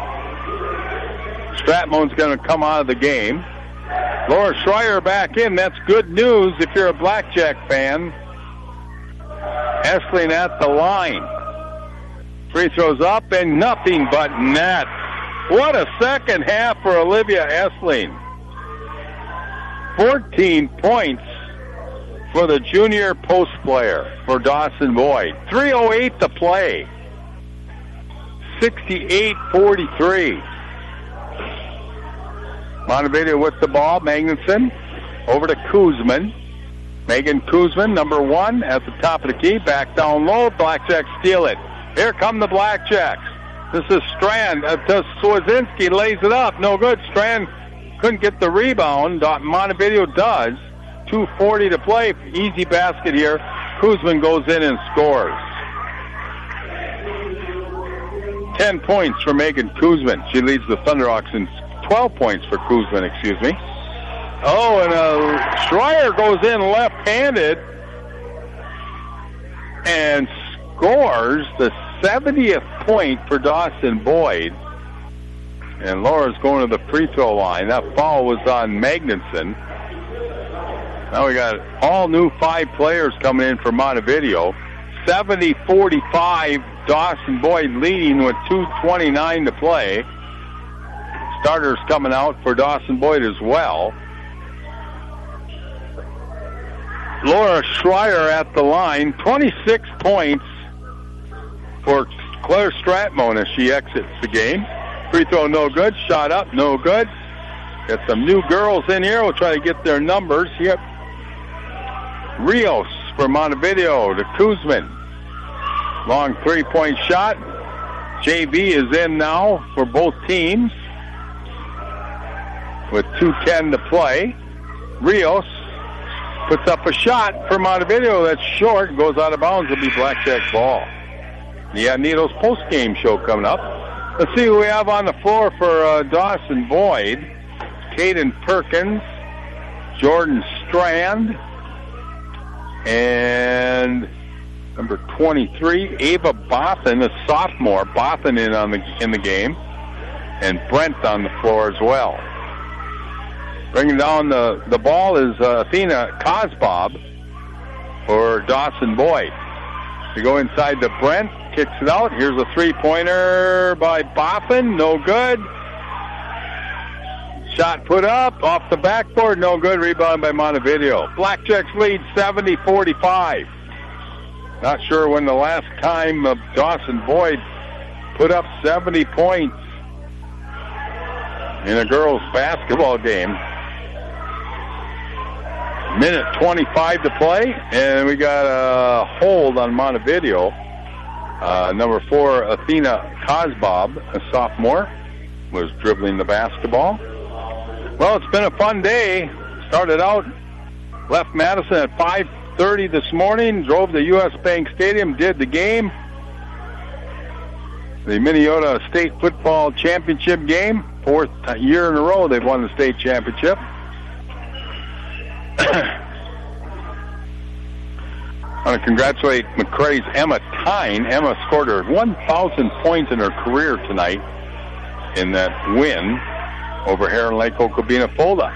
Stratmon's going to come out of the game. Laura Schreier back in. That's good news if you're a Blackjack fan. Esslane at the line. Free throws up and nothing but net. What a second half for Olivia Esslane. 14 points for the junior post player for Dawson Boyd. 3:08 to play. 68-43. Montevideo with the ball. Magnuson over to Kuzman. Megan Kuzman, number 1 at the top of the key. Back down low. Blackjacks steal it. Here come the Blackjacks. This is Strand. Swazinski lays it up. No good. Strand couldn't get the rebound. Montevideo does. 2:40 to play. Easy basket here. Kuzman goes in and scores. 10 points for Megan Kuzman. She leads the Thunderhawks in 12 points for Kuzman, excuse me. Oh, and Schreier goes in left-handed and scores the 70th point for Dawson Boyd. And Laura's going to the free throw line. That foul was on Magnuson. Now we got all new 5 players coming in for Montevideo. 70-45, Dawson Boyd leading with 2:29 to play. Starters coming out for Dawson Boyd as well. Laura Schreier at the line, 26 points for Claire Stratmon as she exits the game. Free throw no good, shot up no good. Got some new girls in here. We'll try to get their numbers. Yep. Rios for Montevideo to Kuzman. Long 3-point shot. JV is in now for both teams with 2:10 to play. Rios puts up a shot for Montevideo that's short, goes out of bounds. It'll be Blackjack ball. Yeah, Needles post-game show coming up. Let's see who we have on the floor for Dawson Boyd. Caden Perkins, Jordan Strand, and number 23, Ava Bothan, a sophomore. Bothan in the game, and Brent on the floor as well. Bringing down the ball is Athena Kozbob for Dawson Boyd. They go inside to Brent, kicks it out. Here's a three-pointer by Boffin, no good. Shot put up, off the backboard, no good. Rebound by Montevideo. Blackjacks lead 70-45. Not sure when the last time Dawson Boyd put up 70 points in a girls' basketball game. Minute 25 to play, and we got a hold on Montevideo. Number 4, Athena Kozbob, a sophomore, was dribbling the basketball. Well, it's been a fun day. Started out, left Madison at 5:30 this morning, drove to U.S. Bank Stadium, did the game. The Minnesota State Football Championship game. 4th year in a row they've won the state championship. I want to congratulate McCrae's Emma Tyne. Emma scored her 1,000 points in her career tonight in that win over Heron Lake Okabena Fulda.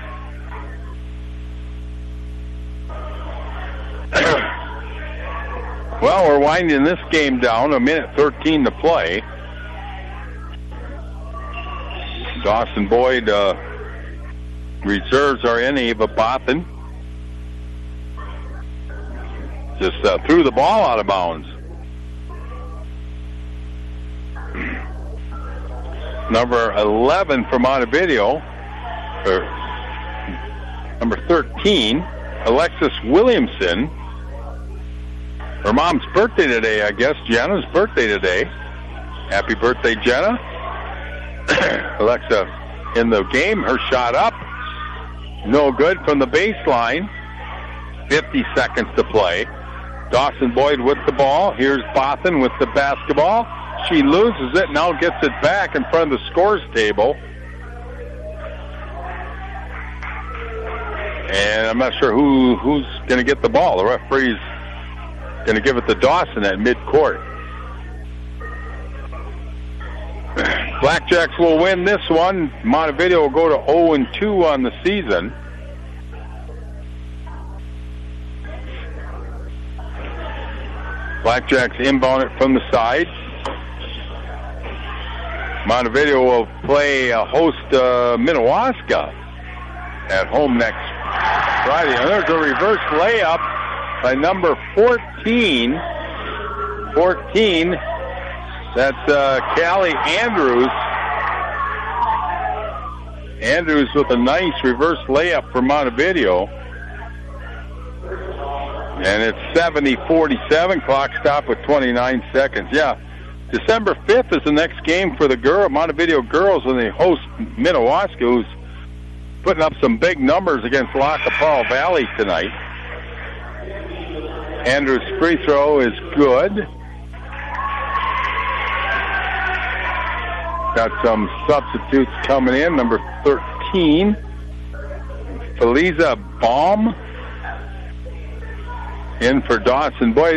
Well, we're winding this game down. A minute 13 to play. Dawson Boyd reserves are in. Ava Boffin just threw the ball out of bounds. Number 11 for Montevideo, number 13, Alexis Williamson. Her mom's birthday today, I guess. Jenna's birthday today. Happy birthday, Jenna. Alexa in the game. Her shot up. No good from the baseline. 50 seconds to play. Dawson Boyd with the ball. Here's Boffin with the basketball. She loses it, now gets it back in front of the scores table. And I'm not sure who's going to get the ball. The referee's going to give it to Dawson at midcourt. Blackjacks will win this one. Montevideo will go to 0-2 on the season. Blackjacks inbound it from the side. Montevideo will play host Minnewaska at home next Friday. And there's a reverse layup by number 14. That's Callie Andrews. Andrews with a nice reverse layup for Montevideo. And it's 70-47. Clock stop with 29 seconds. Yeah. December 5th is the next game for the Montevideo girls when they host Minnewaska, who's putting up some big numbers against La Capral Valley tonight. Andrews' free throw is good. Got some substitutes coming in. Number 13, Feliza Baum, in for Dawson Boyd.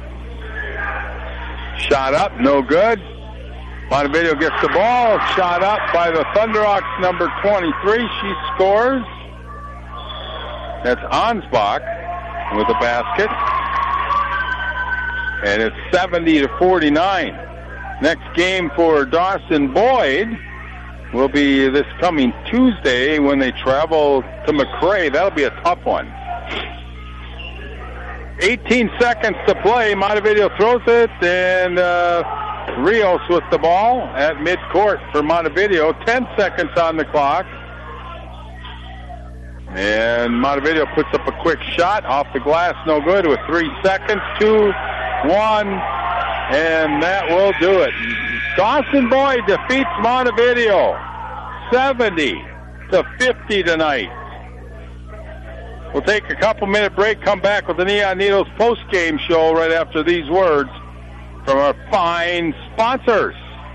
Shot up, no good. Montevideo gets the ball. Shot up by the Thunderhawks, number 23. She scores. That's Ansbach with a basket. And it's 70-49. Next game for Dawson Boyd will be this coming Tuesday when they travel to McCrae. That'll be a tough one. 18 seconds to play. Montevideo throws it, and Rios with the ball at midcourt for Montevideo. 10 seconds on the clock. And Montevideo puts up a quick shot off the glass, no good, with 3 seconds. 2, 1, and that will do it. Dawson Boyd defeats Montevideo 70-50 tonight. We'll take a couple-minute break, come back with the Neon Needles post-game show right after these words from our fine sponsors.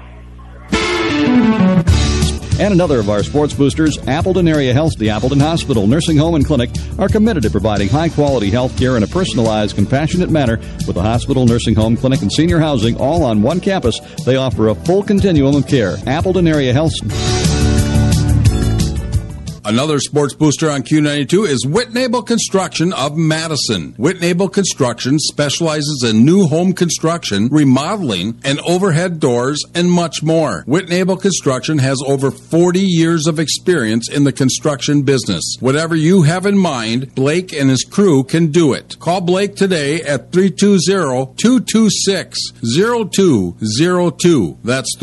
And another of our sports boosters, Appleton Area Health, the Appleton Hospital, Nursing Home, and Clinic are committed to providing high-quality health care in a personalized, compassionate manner with a hospital, nursing home, clinic, and senior housing all on one campus. They offer a full continuum of care. Appleton Area Health. Another sports booster on Q92 is Whitnable Construction of Madison. Whitnable Construction specializes in new home construction, remodeling, and overhead doors, and much more. Whitnable Construction has over 40 years of experience in the construction business. Whatever you have in mind, Blake and his crew can do it. Call Blake today at 320-226-0202. That's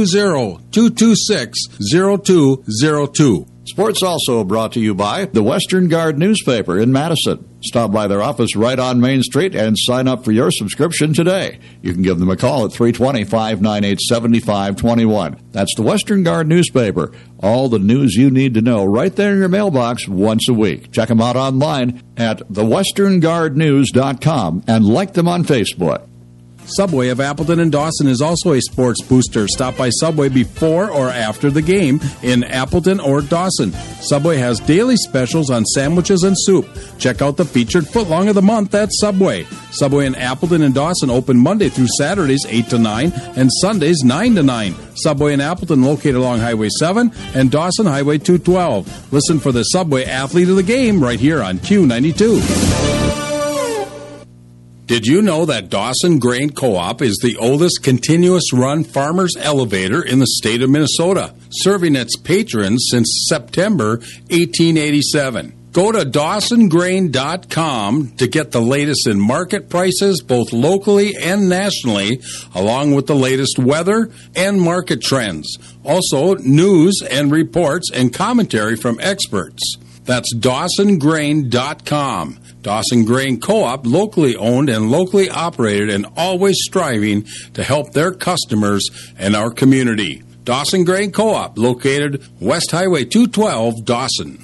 320-226-0202. Sports also brought to you by the Western Guard newspaper in Madison. Stop by their office right on Main Street and sign up for your subscription today. You can give them a call at 320-598-7521. That's the Western Guard newspaper. All the news you need to know right there in your mailbox once a week. Check them out online at thewesternguardnews.com and like them on Facebook. Subway of Appleton and Dawson is also a sports booster. Stop by Subway before or after the game in Appleton or Dawson. Subway has daily specials on sandwiches and soup. Check out the featured footlong of the month at Subway. Subway in Appleton and Dawson open Monday through Saturdays 8 to 9 and Sundays 9 to 9. Subway in Appleton located along Highway 7 and Dawson Highway 212. Listen for the Subway Athlete of the Game right here on Q92. Did you know that Dawson Grain Co-op is the oldest continuous-run farmers elevator in the state of Minnesota, serving its patrons since September 1887? Go to DawsonGrain.com to get the latest in market prices, both locally and nationally, along with the latest weather and market trends. Also, news and reports and commentary from experts. That's DawsonGrain.com. Dawson Grain Co-op, locally owned and locally operated and always striving to help their customers and our community. Dawson Grain Co-op, located West Highway 212, Dawson.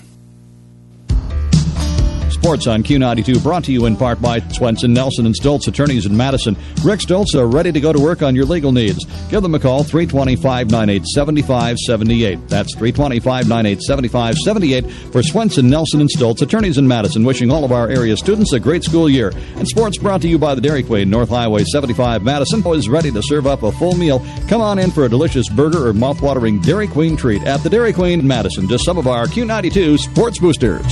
Sports on Q92 brought to you in part by Swenson, Nelson, and Stoltz attorneys in Madison. Rick Stoltz are ready to go to work on your legal needs. Give them a call, 320-598-7578. That's 320-598-7578 for Swenson, Nelson, and Stoltz attorneys in Madison. Wishing all of our area students a great school year. And sports brought to you by the Dairy Queen, North Highway 75, Madison. Is ready to serve up a full meal. Come on in for a delicious burger or mouth-watering Dairy Queen treat at the Dairy Queen in Madison. Just some of our Q92 sports boosters.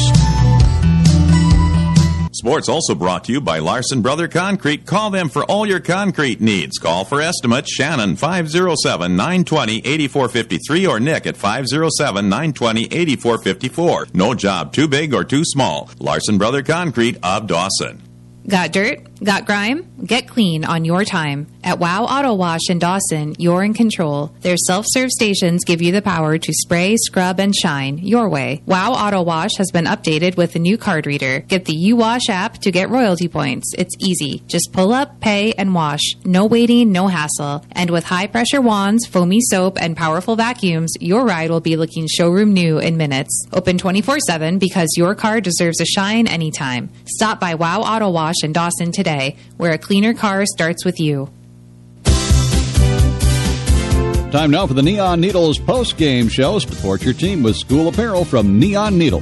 Sports also brought to you by Larson Brother Concrete. Call them for all your concrete needs. Call for estimates. Shannon, 507-920-8453 or Nick at 507-920-8454. No job too big or too small. Larson Brother Concrete of Dawson. Got dirt? Got grime? Get clean on your time. At WOW Auto Wash in Dawson, you're in control. Their self-serve stations give you the power to spray, scrub, and shine your way. WOW Auto Wash has been updated with a new card reader. Get the UWash app to get royalty points. It's easy. Just pull up, pay, and wash. No waiting, no hassle. And with high-pressure wands, foamy soap, and powerful vacuums, your ride will be looking showroom new in minutes. Open 24/7 because your car deserves a shine anytime. Stop by WOW Auto Wash in Dawson today, where a cleaner car starts with you. Time now for the Neon Needles post-game show. Support your team with school apparel from Neon Needles.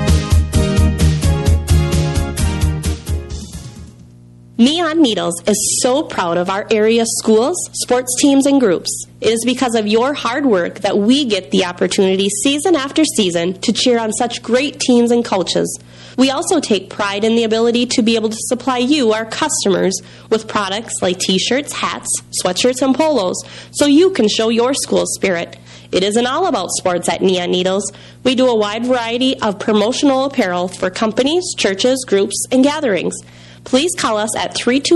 Neon Needles is so proud of our area schools, sports teams, and groups. It is because of your hard work that we get the opportunity season after season to cheer on such great teams and coaches. We also take pride in the ability to be able to supply you, our customers, with products like t-shirts, hats, sweatshirts, and polos, so you can show your school spirit. It isn't all about sports at Neon Needles. We do a wide variety of promotional apparel for companies, churches, groups, and gatherings. Please call us at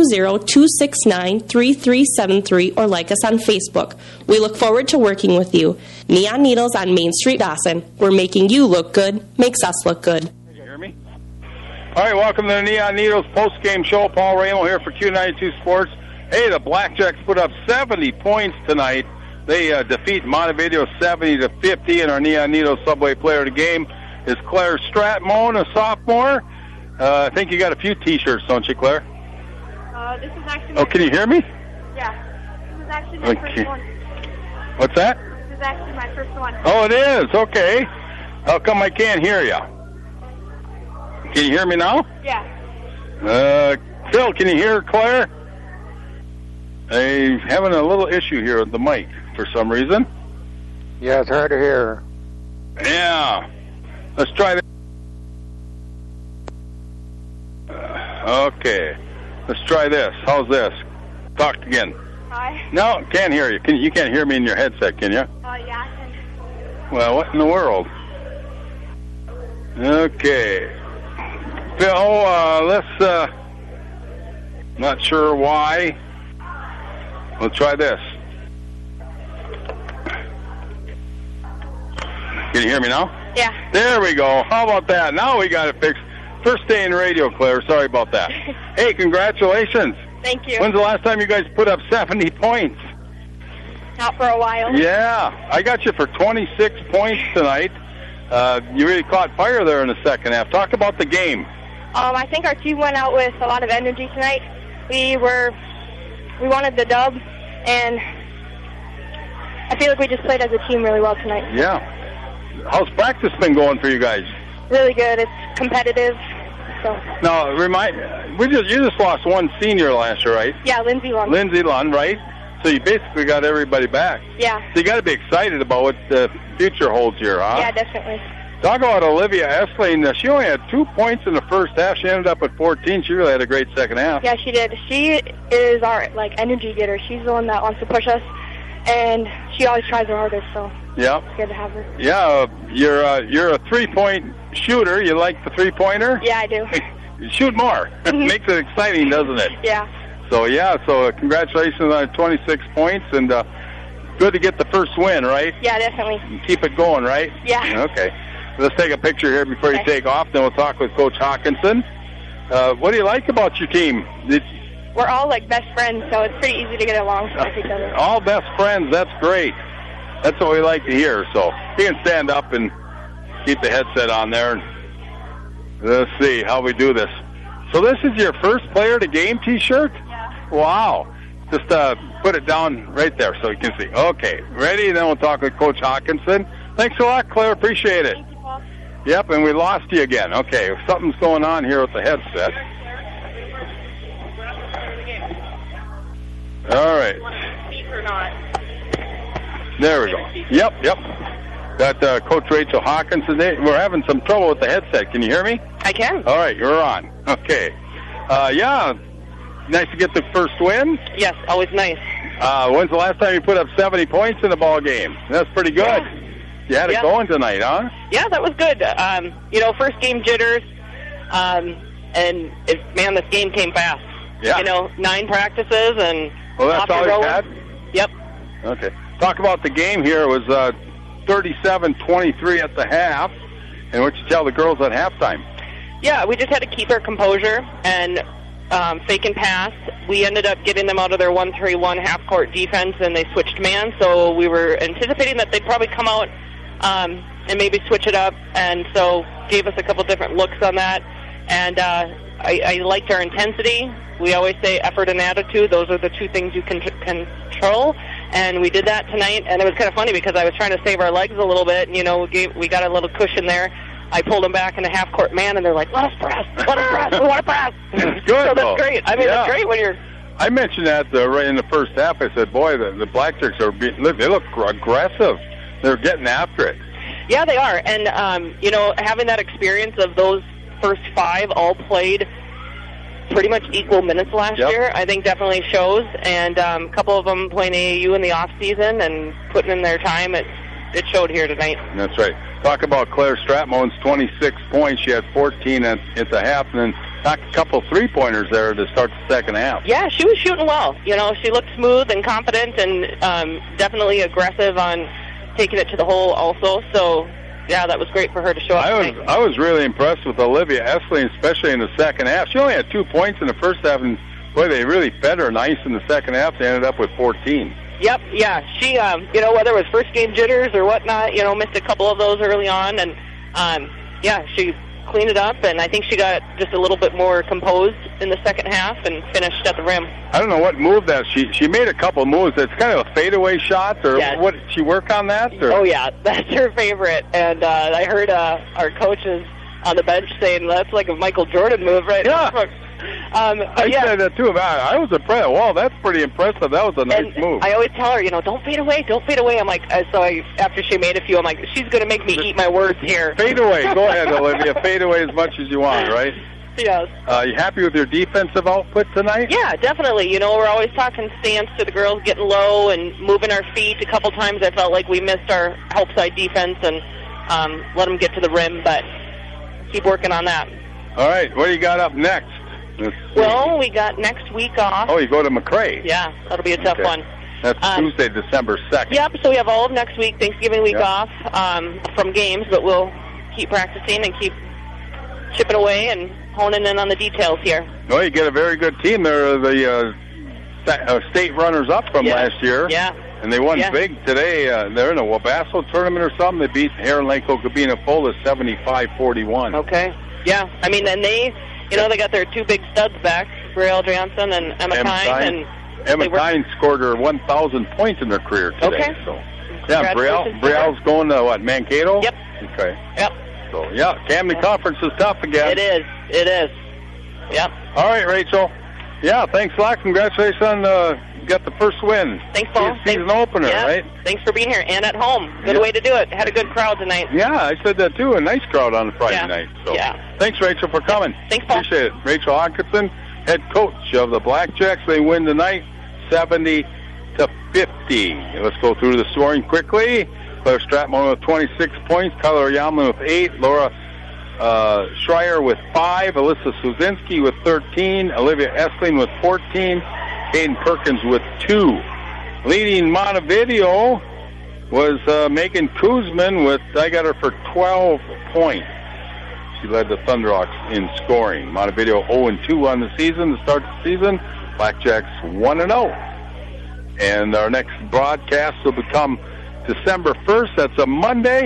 320-269-3373 or like us on Facebook. We look forward to working with you. Neon Needles on Main Street, Dawson. We're making you look good, makes us look good. Can you hear me? All right, welcome to the Neon Needles post-game show. Paul Ramo here for Q92 Sports. Hey, the Blackjacks put up 70 points tonight. They defeat Montevideo 70-50, and our Neon Needles Subway player of the game is Claire Stratmone, a sophomore. I think you got a few T-shirts, don't you, Claire? This is actually. Oh, can you hear me? Yeah. This is actually my first one. What's that? This is actually my first one. Oh, it is. Okay. How come I can't hear you? Can you hear me now? Yeah. Phil, can you hear Claire? I'm having a little issue here with the mic for some reason. Yeah, it's hard to hear. Yeah. Let's try this. Okay. Let's try this. How's this? Talk again. Hi. No, can't hear you. You can't hear me in your headset, can you? Yeah, I can. Well, what in the world? Okay. Phil, let's, not sure why. We'll try this. Can you hear me now? Yeah. There we go. How about that? Now we got it fixed. First day in radio, Claire. Sorry about that. Hey, congratulations. Thank you. When's the last time you guys put up 70 points? Not for a while. Yeah. I got you for 26 points tonight. You really caught fire there in the second half. Talk about the game. I think our team went out with a lot of energy tonight. We wanted the dub, and I feel like we just played as a team really well tonight. Yeah. How's practice been going for you guys? Really good. It's competitive. So. Now, you just lost one senior last year, right? Yeah, Lindsay Lund. Lindsay Lund, right? So you basically got everybody back. Yeah. So you got to be excited about what the future holds here, huh? Yeah, definitely. Talk about Olivia Essling. She only had 2 points in the first half. She ended up at 14. She really had a great second half. Yeah, she did. She is our energy getter. She's the one that wants to push us, and she always tries her hardest. So yeah, it's good to have her. Yeah, you're a 3-point shooter. You like the 3-pointer? Yeah, I do. Shoot more. Makes it exciting, doesn't it? Yeah. So congratulations on 26 points, and good to get the first win, right? Yeah, definitely. And keep it going, right? Yeah. Okay. Let's take a picture here before you take off, then we'll talk with Coach Hawkinson. What do you like about your team? We're all best friends, so it's pretty easy to get along with each other. All best friends, that's great. That's what we like to hear. So you can stand up and keep the headset on there. Let's see how we do this. So this is your first player to game T-shirt? Yeah. Wow. Just put it down right there so you can see. Okay, ready? Then we'll talk with Coach Hawkinson. Thanks a lot, Claire. Appreciate it. Yep, and we lost you again. Okay, something's going on here with the headset. All right. There we go. Yep. Got Coach Rachel Hawkinson. We're having some trouble with the headset. Can you hear me? I can. All right, you're on. Okay. Yeah, nice to get the first win. Yes, always nice. When's the last time you put up 70 points in a ball game? That's pretty good. Yeah. You had it going tonight, huh? Yeah, that was good. First game jitters, and this game came fast. Yeah. 9 practices and. Well, that's all you had? Yep. Okay. Talk about the game here. It was 37-23 at the half. And what you tell the girls at halftime? Yeah, we just had to keep our composure and fake and pass. We ended up getting them out of their 1-3-1 half-court defense, and they switched man. So we were anticipating that they'd probably come out and maybe switch it up, and so gave us a couple different looks on that. And I liked our intensity. We always say effort and attitude. Those are the 2 things you can control. And we did that tonight, and it was kind of funny because I was trying to save our legs a little bit. We got a little cushion there. I pulled them back in a half-court man, and they're like, let us press, we want to press. It's good, so that's great. I mean, That's great when you're... I mentioned that right in the first half. I said, boy, the Black Chicks they look aggressive. They're getting after it. Yeah, they are. And, having that experience of those first 5 all played pretty much equal minutes last year, I think definitely shows. And a couple of them playing AAU in the off season and putting in their time. It showed here tonight. That's right. Talk about Claire Stratmone's 26 points. She had 14 at the half, and then knocked a couple 3-pointers there to start the second half. Yeah, she was shooting well. She looked smooth and confident and definitely aggressive on taking it to the hole also. So, yeah, that was great for her to show up tonight. I was really impressed with Olivia Essling, especially in the second half. She only had 2 points in the first half, and boy, they really fed her nice in the second half. They ended up with 14. Yep, yeah. She, whether it was first game jitters or whatnot, missed a couple of those early on, and she cleaned it up, and I think she got just a little bit more composed in the second half and finished at the rim. I don't know what move that she made a couple moves. It's kind of a fadeaway shot, or what? Did she work on that? Or? Oh yeah, that's her favorite. And I heard our coaches on the bench saying that's like a Michael Jordan move, right? Yeah. I said that too. I was impressed. Wow, that's pretty impressive. That was a nice move. I always tell her, don't fade away, don't fade away. I'm like, after she made a few, I'm like, she's going to make me eat my words here. Fade away. Go ahead, Olivia. Fade away as much as you want, right? Yes. You happy with your defensive output tonight? Yeah, definitely. We're always talking stance to the girls getting low and moving our feet. A couple times I felt like we missed our help side defense and let them get to the rim, but keep working on that. All right, what do you got up next? Well, we got next week off. Oh, you go to McRae. Yeah, that'll be a tough one. That's Tuesday, December 2nd. Yep, so we have all of next week, Thanksgiving week off from games, but we'll keep practicing and keep chipping away and honing in on the details here. Well, you get a very good team. They're the state runners-up from last year. Yeah. And they won big today. They're in a Wabasso tournament or something. They beat Heron Lake Okabena Fola 75-41. Okay. Yeah, I mean, and they got their two big studs back, Brielle Johnson and Emma Kine. Emma Kine scored her 1,000 points in their career today. Okay. So, yeah, Brielle's going to, Mankato? Yep. Okay. Yep. So, Camden Conference is tough again. It is. Yep. All right, Rachel. Yeah, thanks a lot. Congratulations on got the first win. Thanks, Paul. Season opener, right? Thanks for being here and at home. Good way to do it. Had a good crowd tonight. Yeah, I said that too. A nice crowd on a Friday night. So thanks, Rachel, for coming. Thanks, Paul. Appreciate it. Rachel Hawkinson, head coach of the Blackjacks. They win tonight 70-50. Let's go through the scoring quickly. Claire Stratmon with 26 points, Tyler Yamlin with 8, Laura Schreier with 5, Alyssa Suzinski with 13, Olivia Essling with 14, Hayden Perkins with 2. Leading Montevideo was Megan Kuzman with, I got her for 12 points. She led the Thunderhawks in scoring. Montevideo 0-2 on the season to start the season. Blackjacks 1-0. And our next broadcast will become December 1st. That's a Monday.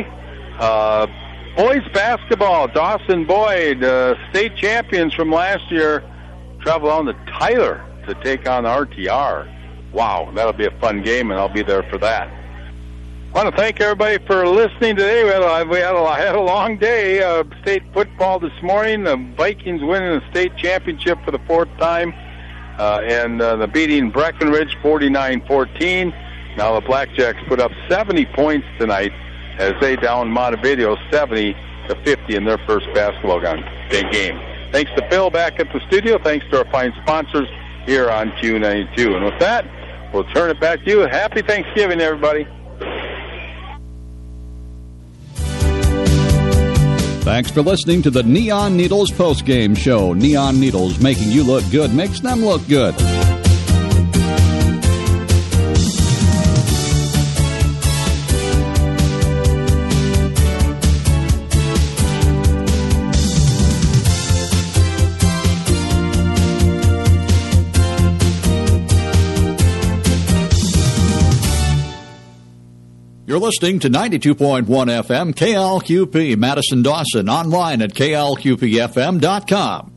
Boys basketball, Dawson Boyd, state champions from last year, travel on to Tyler to take on RTR. Wow, that'll be a fun game, and I'll be there for that. I want to thank everybody for listening today. We had a long day. State football this morning. The Vikings winning the state championship for the 4th time, and the beating Breckenridge 49-14. Now the Blackjacks put up 70 points tonight as they down Montevideo 70-50 in their first basketball game. Thanks to Phil back at the studio. Thanks to our fine sponsors here on Q92. And with that, we'll turn it back to you. Happy Thanksgiving, everybody. Thanks for listening to the Neon Needles postgame show. Neon Needles, making you look good makes them look good. You're listening to 92.1 FM KLQP Madison Dawson, online at klqpfm.com.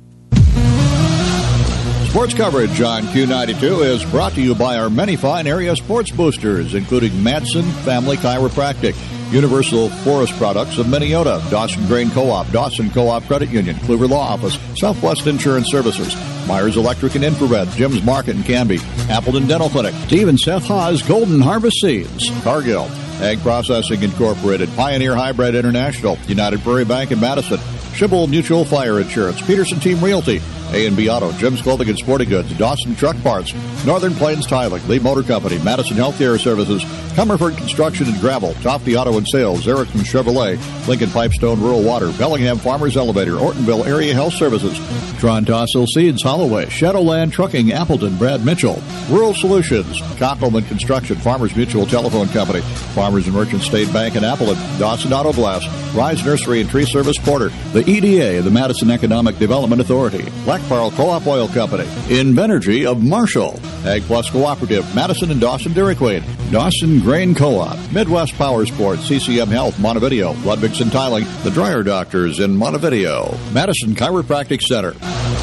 Sports coverage on Q92 is brought to you by our many fine area sports boosters, including Madsen Family Chiropractic, Universal Forest Products of Minneota, Dawson Grain Co-op, Dawson Co-op Credit Union, Kluver Law Office, Southwest Insurance Services, Myers Electric and Infrared, Jim's Market in Canby, Appleton Dental Clinic, Steve and Seth Haas Golden Harvest Seeds, Cargill, Ag Processing Incorporated, Pioneer Hybrid International, United Prairie Bank in Madison, Schibble Mutual Fire Insurance, Peterson Team Realty, A&B Auto, Jim's Clothing and Sporting Goods, Dawson Truck Parts, Northern Plains Tiling, Lee Motor Company, Madison Healthcare Services, Comerford Construction and Gravel, Toffee Auto and Sales, Erickson Chevrolet, Lincoln Pipestone Rural Water, Bellingham Farmers Elevator, Ortonville Area Health Services, Tron Tossil Seeds, Holloway, Shadowland Trucking, Appleton, Brad Mitchell, Rural Solutions, Cockelman Construction, Farmers Mutual Telephone Company, Farmers and Merchant State Bank in Appleton, Dawson Auto Glass, Rise Nursery and Tree Service Porter, the EDA, the Madison Economic Development Authority, Black Pearl Co-op Oil Company, Invenergy of Marshall, Ag Plus Cooperative, Madison and Dawson Dairy Queen, Dawson Grain Co-op, Midwest Power Sports, CCM Health, Montevideo, Ludwigson Tiling, the Dryer Doctors in Montevideo, Madison Chiropractic Center,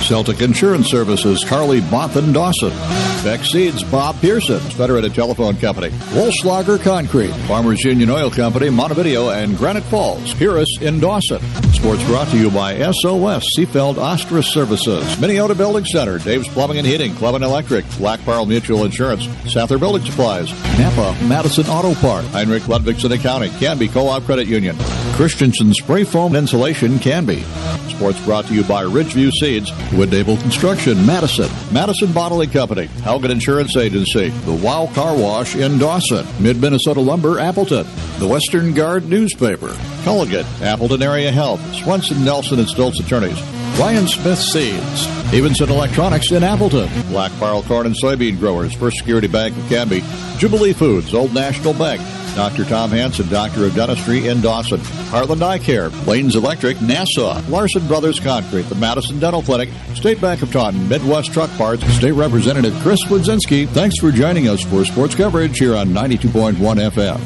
Celtic Insurance Services, Carly Bothan Dawson. Beck Seeds, Bob Pearson's Federated Telephone Company. Wolfslager Concrete, Farmers Union Oil Company, Montevideo, and Granite Falls, Purus in Dawson. Sports brought to you by SOS Seafeld Ostrich Services, Minneota Building Center, Dave's Plumbing and Heating, Club and Electric, Black Pearl Mutual Insurance, Sather Building Supplies, Napa Madison Auto Park, Heinrich Ludwigson Accounting, Canby Co-op Credit Union, Christensen Spray Foam Insulation, Canby. Sports brought to you by Ridgeview Seeds, Woodable Construction, Madison, Madison Bottling Company, Haugen Insurance Agency, the Wow Car Wash in Dawson, Mid-Minnesota Lumber, Appleton, the Western Guard Newspaper, Culligan, Appleton Area Health, Swenson, Nelson, and Stoltz Attorneys, Ryan Smith Seeds, Evenson Electronics in Appleton, Black Barrel Corn and Soybean Growers, First Security Bank of Canby, Jubilee Foods, Old National Bank, Dr. Tom Hansen, Doctor of Dentistry in Dawson, Heartland Eye Care, Lanes Electric, Nassau, Larson Brothers Concrete, the Madison Dental Clinic, State Bank of Taunton, Midwest Truck Parts, State Representative Chris Wodzinski. Thanks for joining us for sports coverage here on 92.1 FM.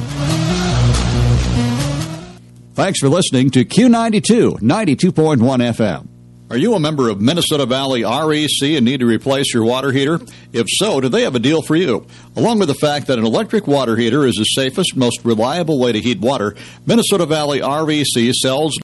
Thanks for listening to Q92, 92.1 FM. Are you a member of Minnesota Valley REC and need to replace your water heater? If so, do they have a deal for you? Along with the fact that an electric water heater is the safest, most reliable way to heat water, Minnesota Valley REC sells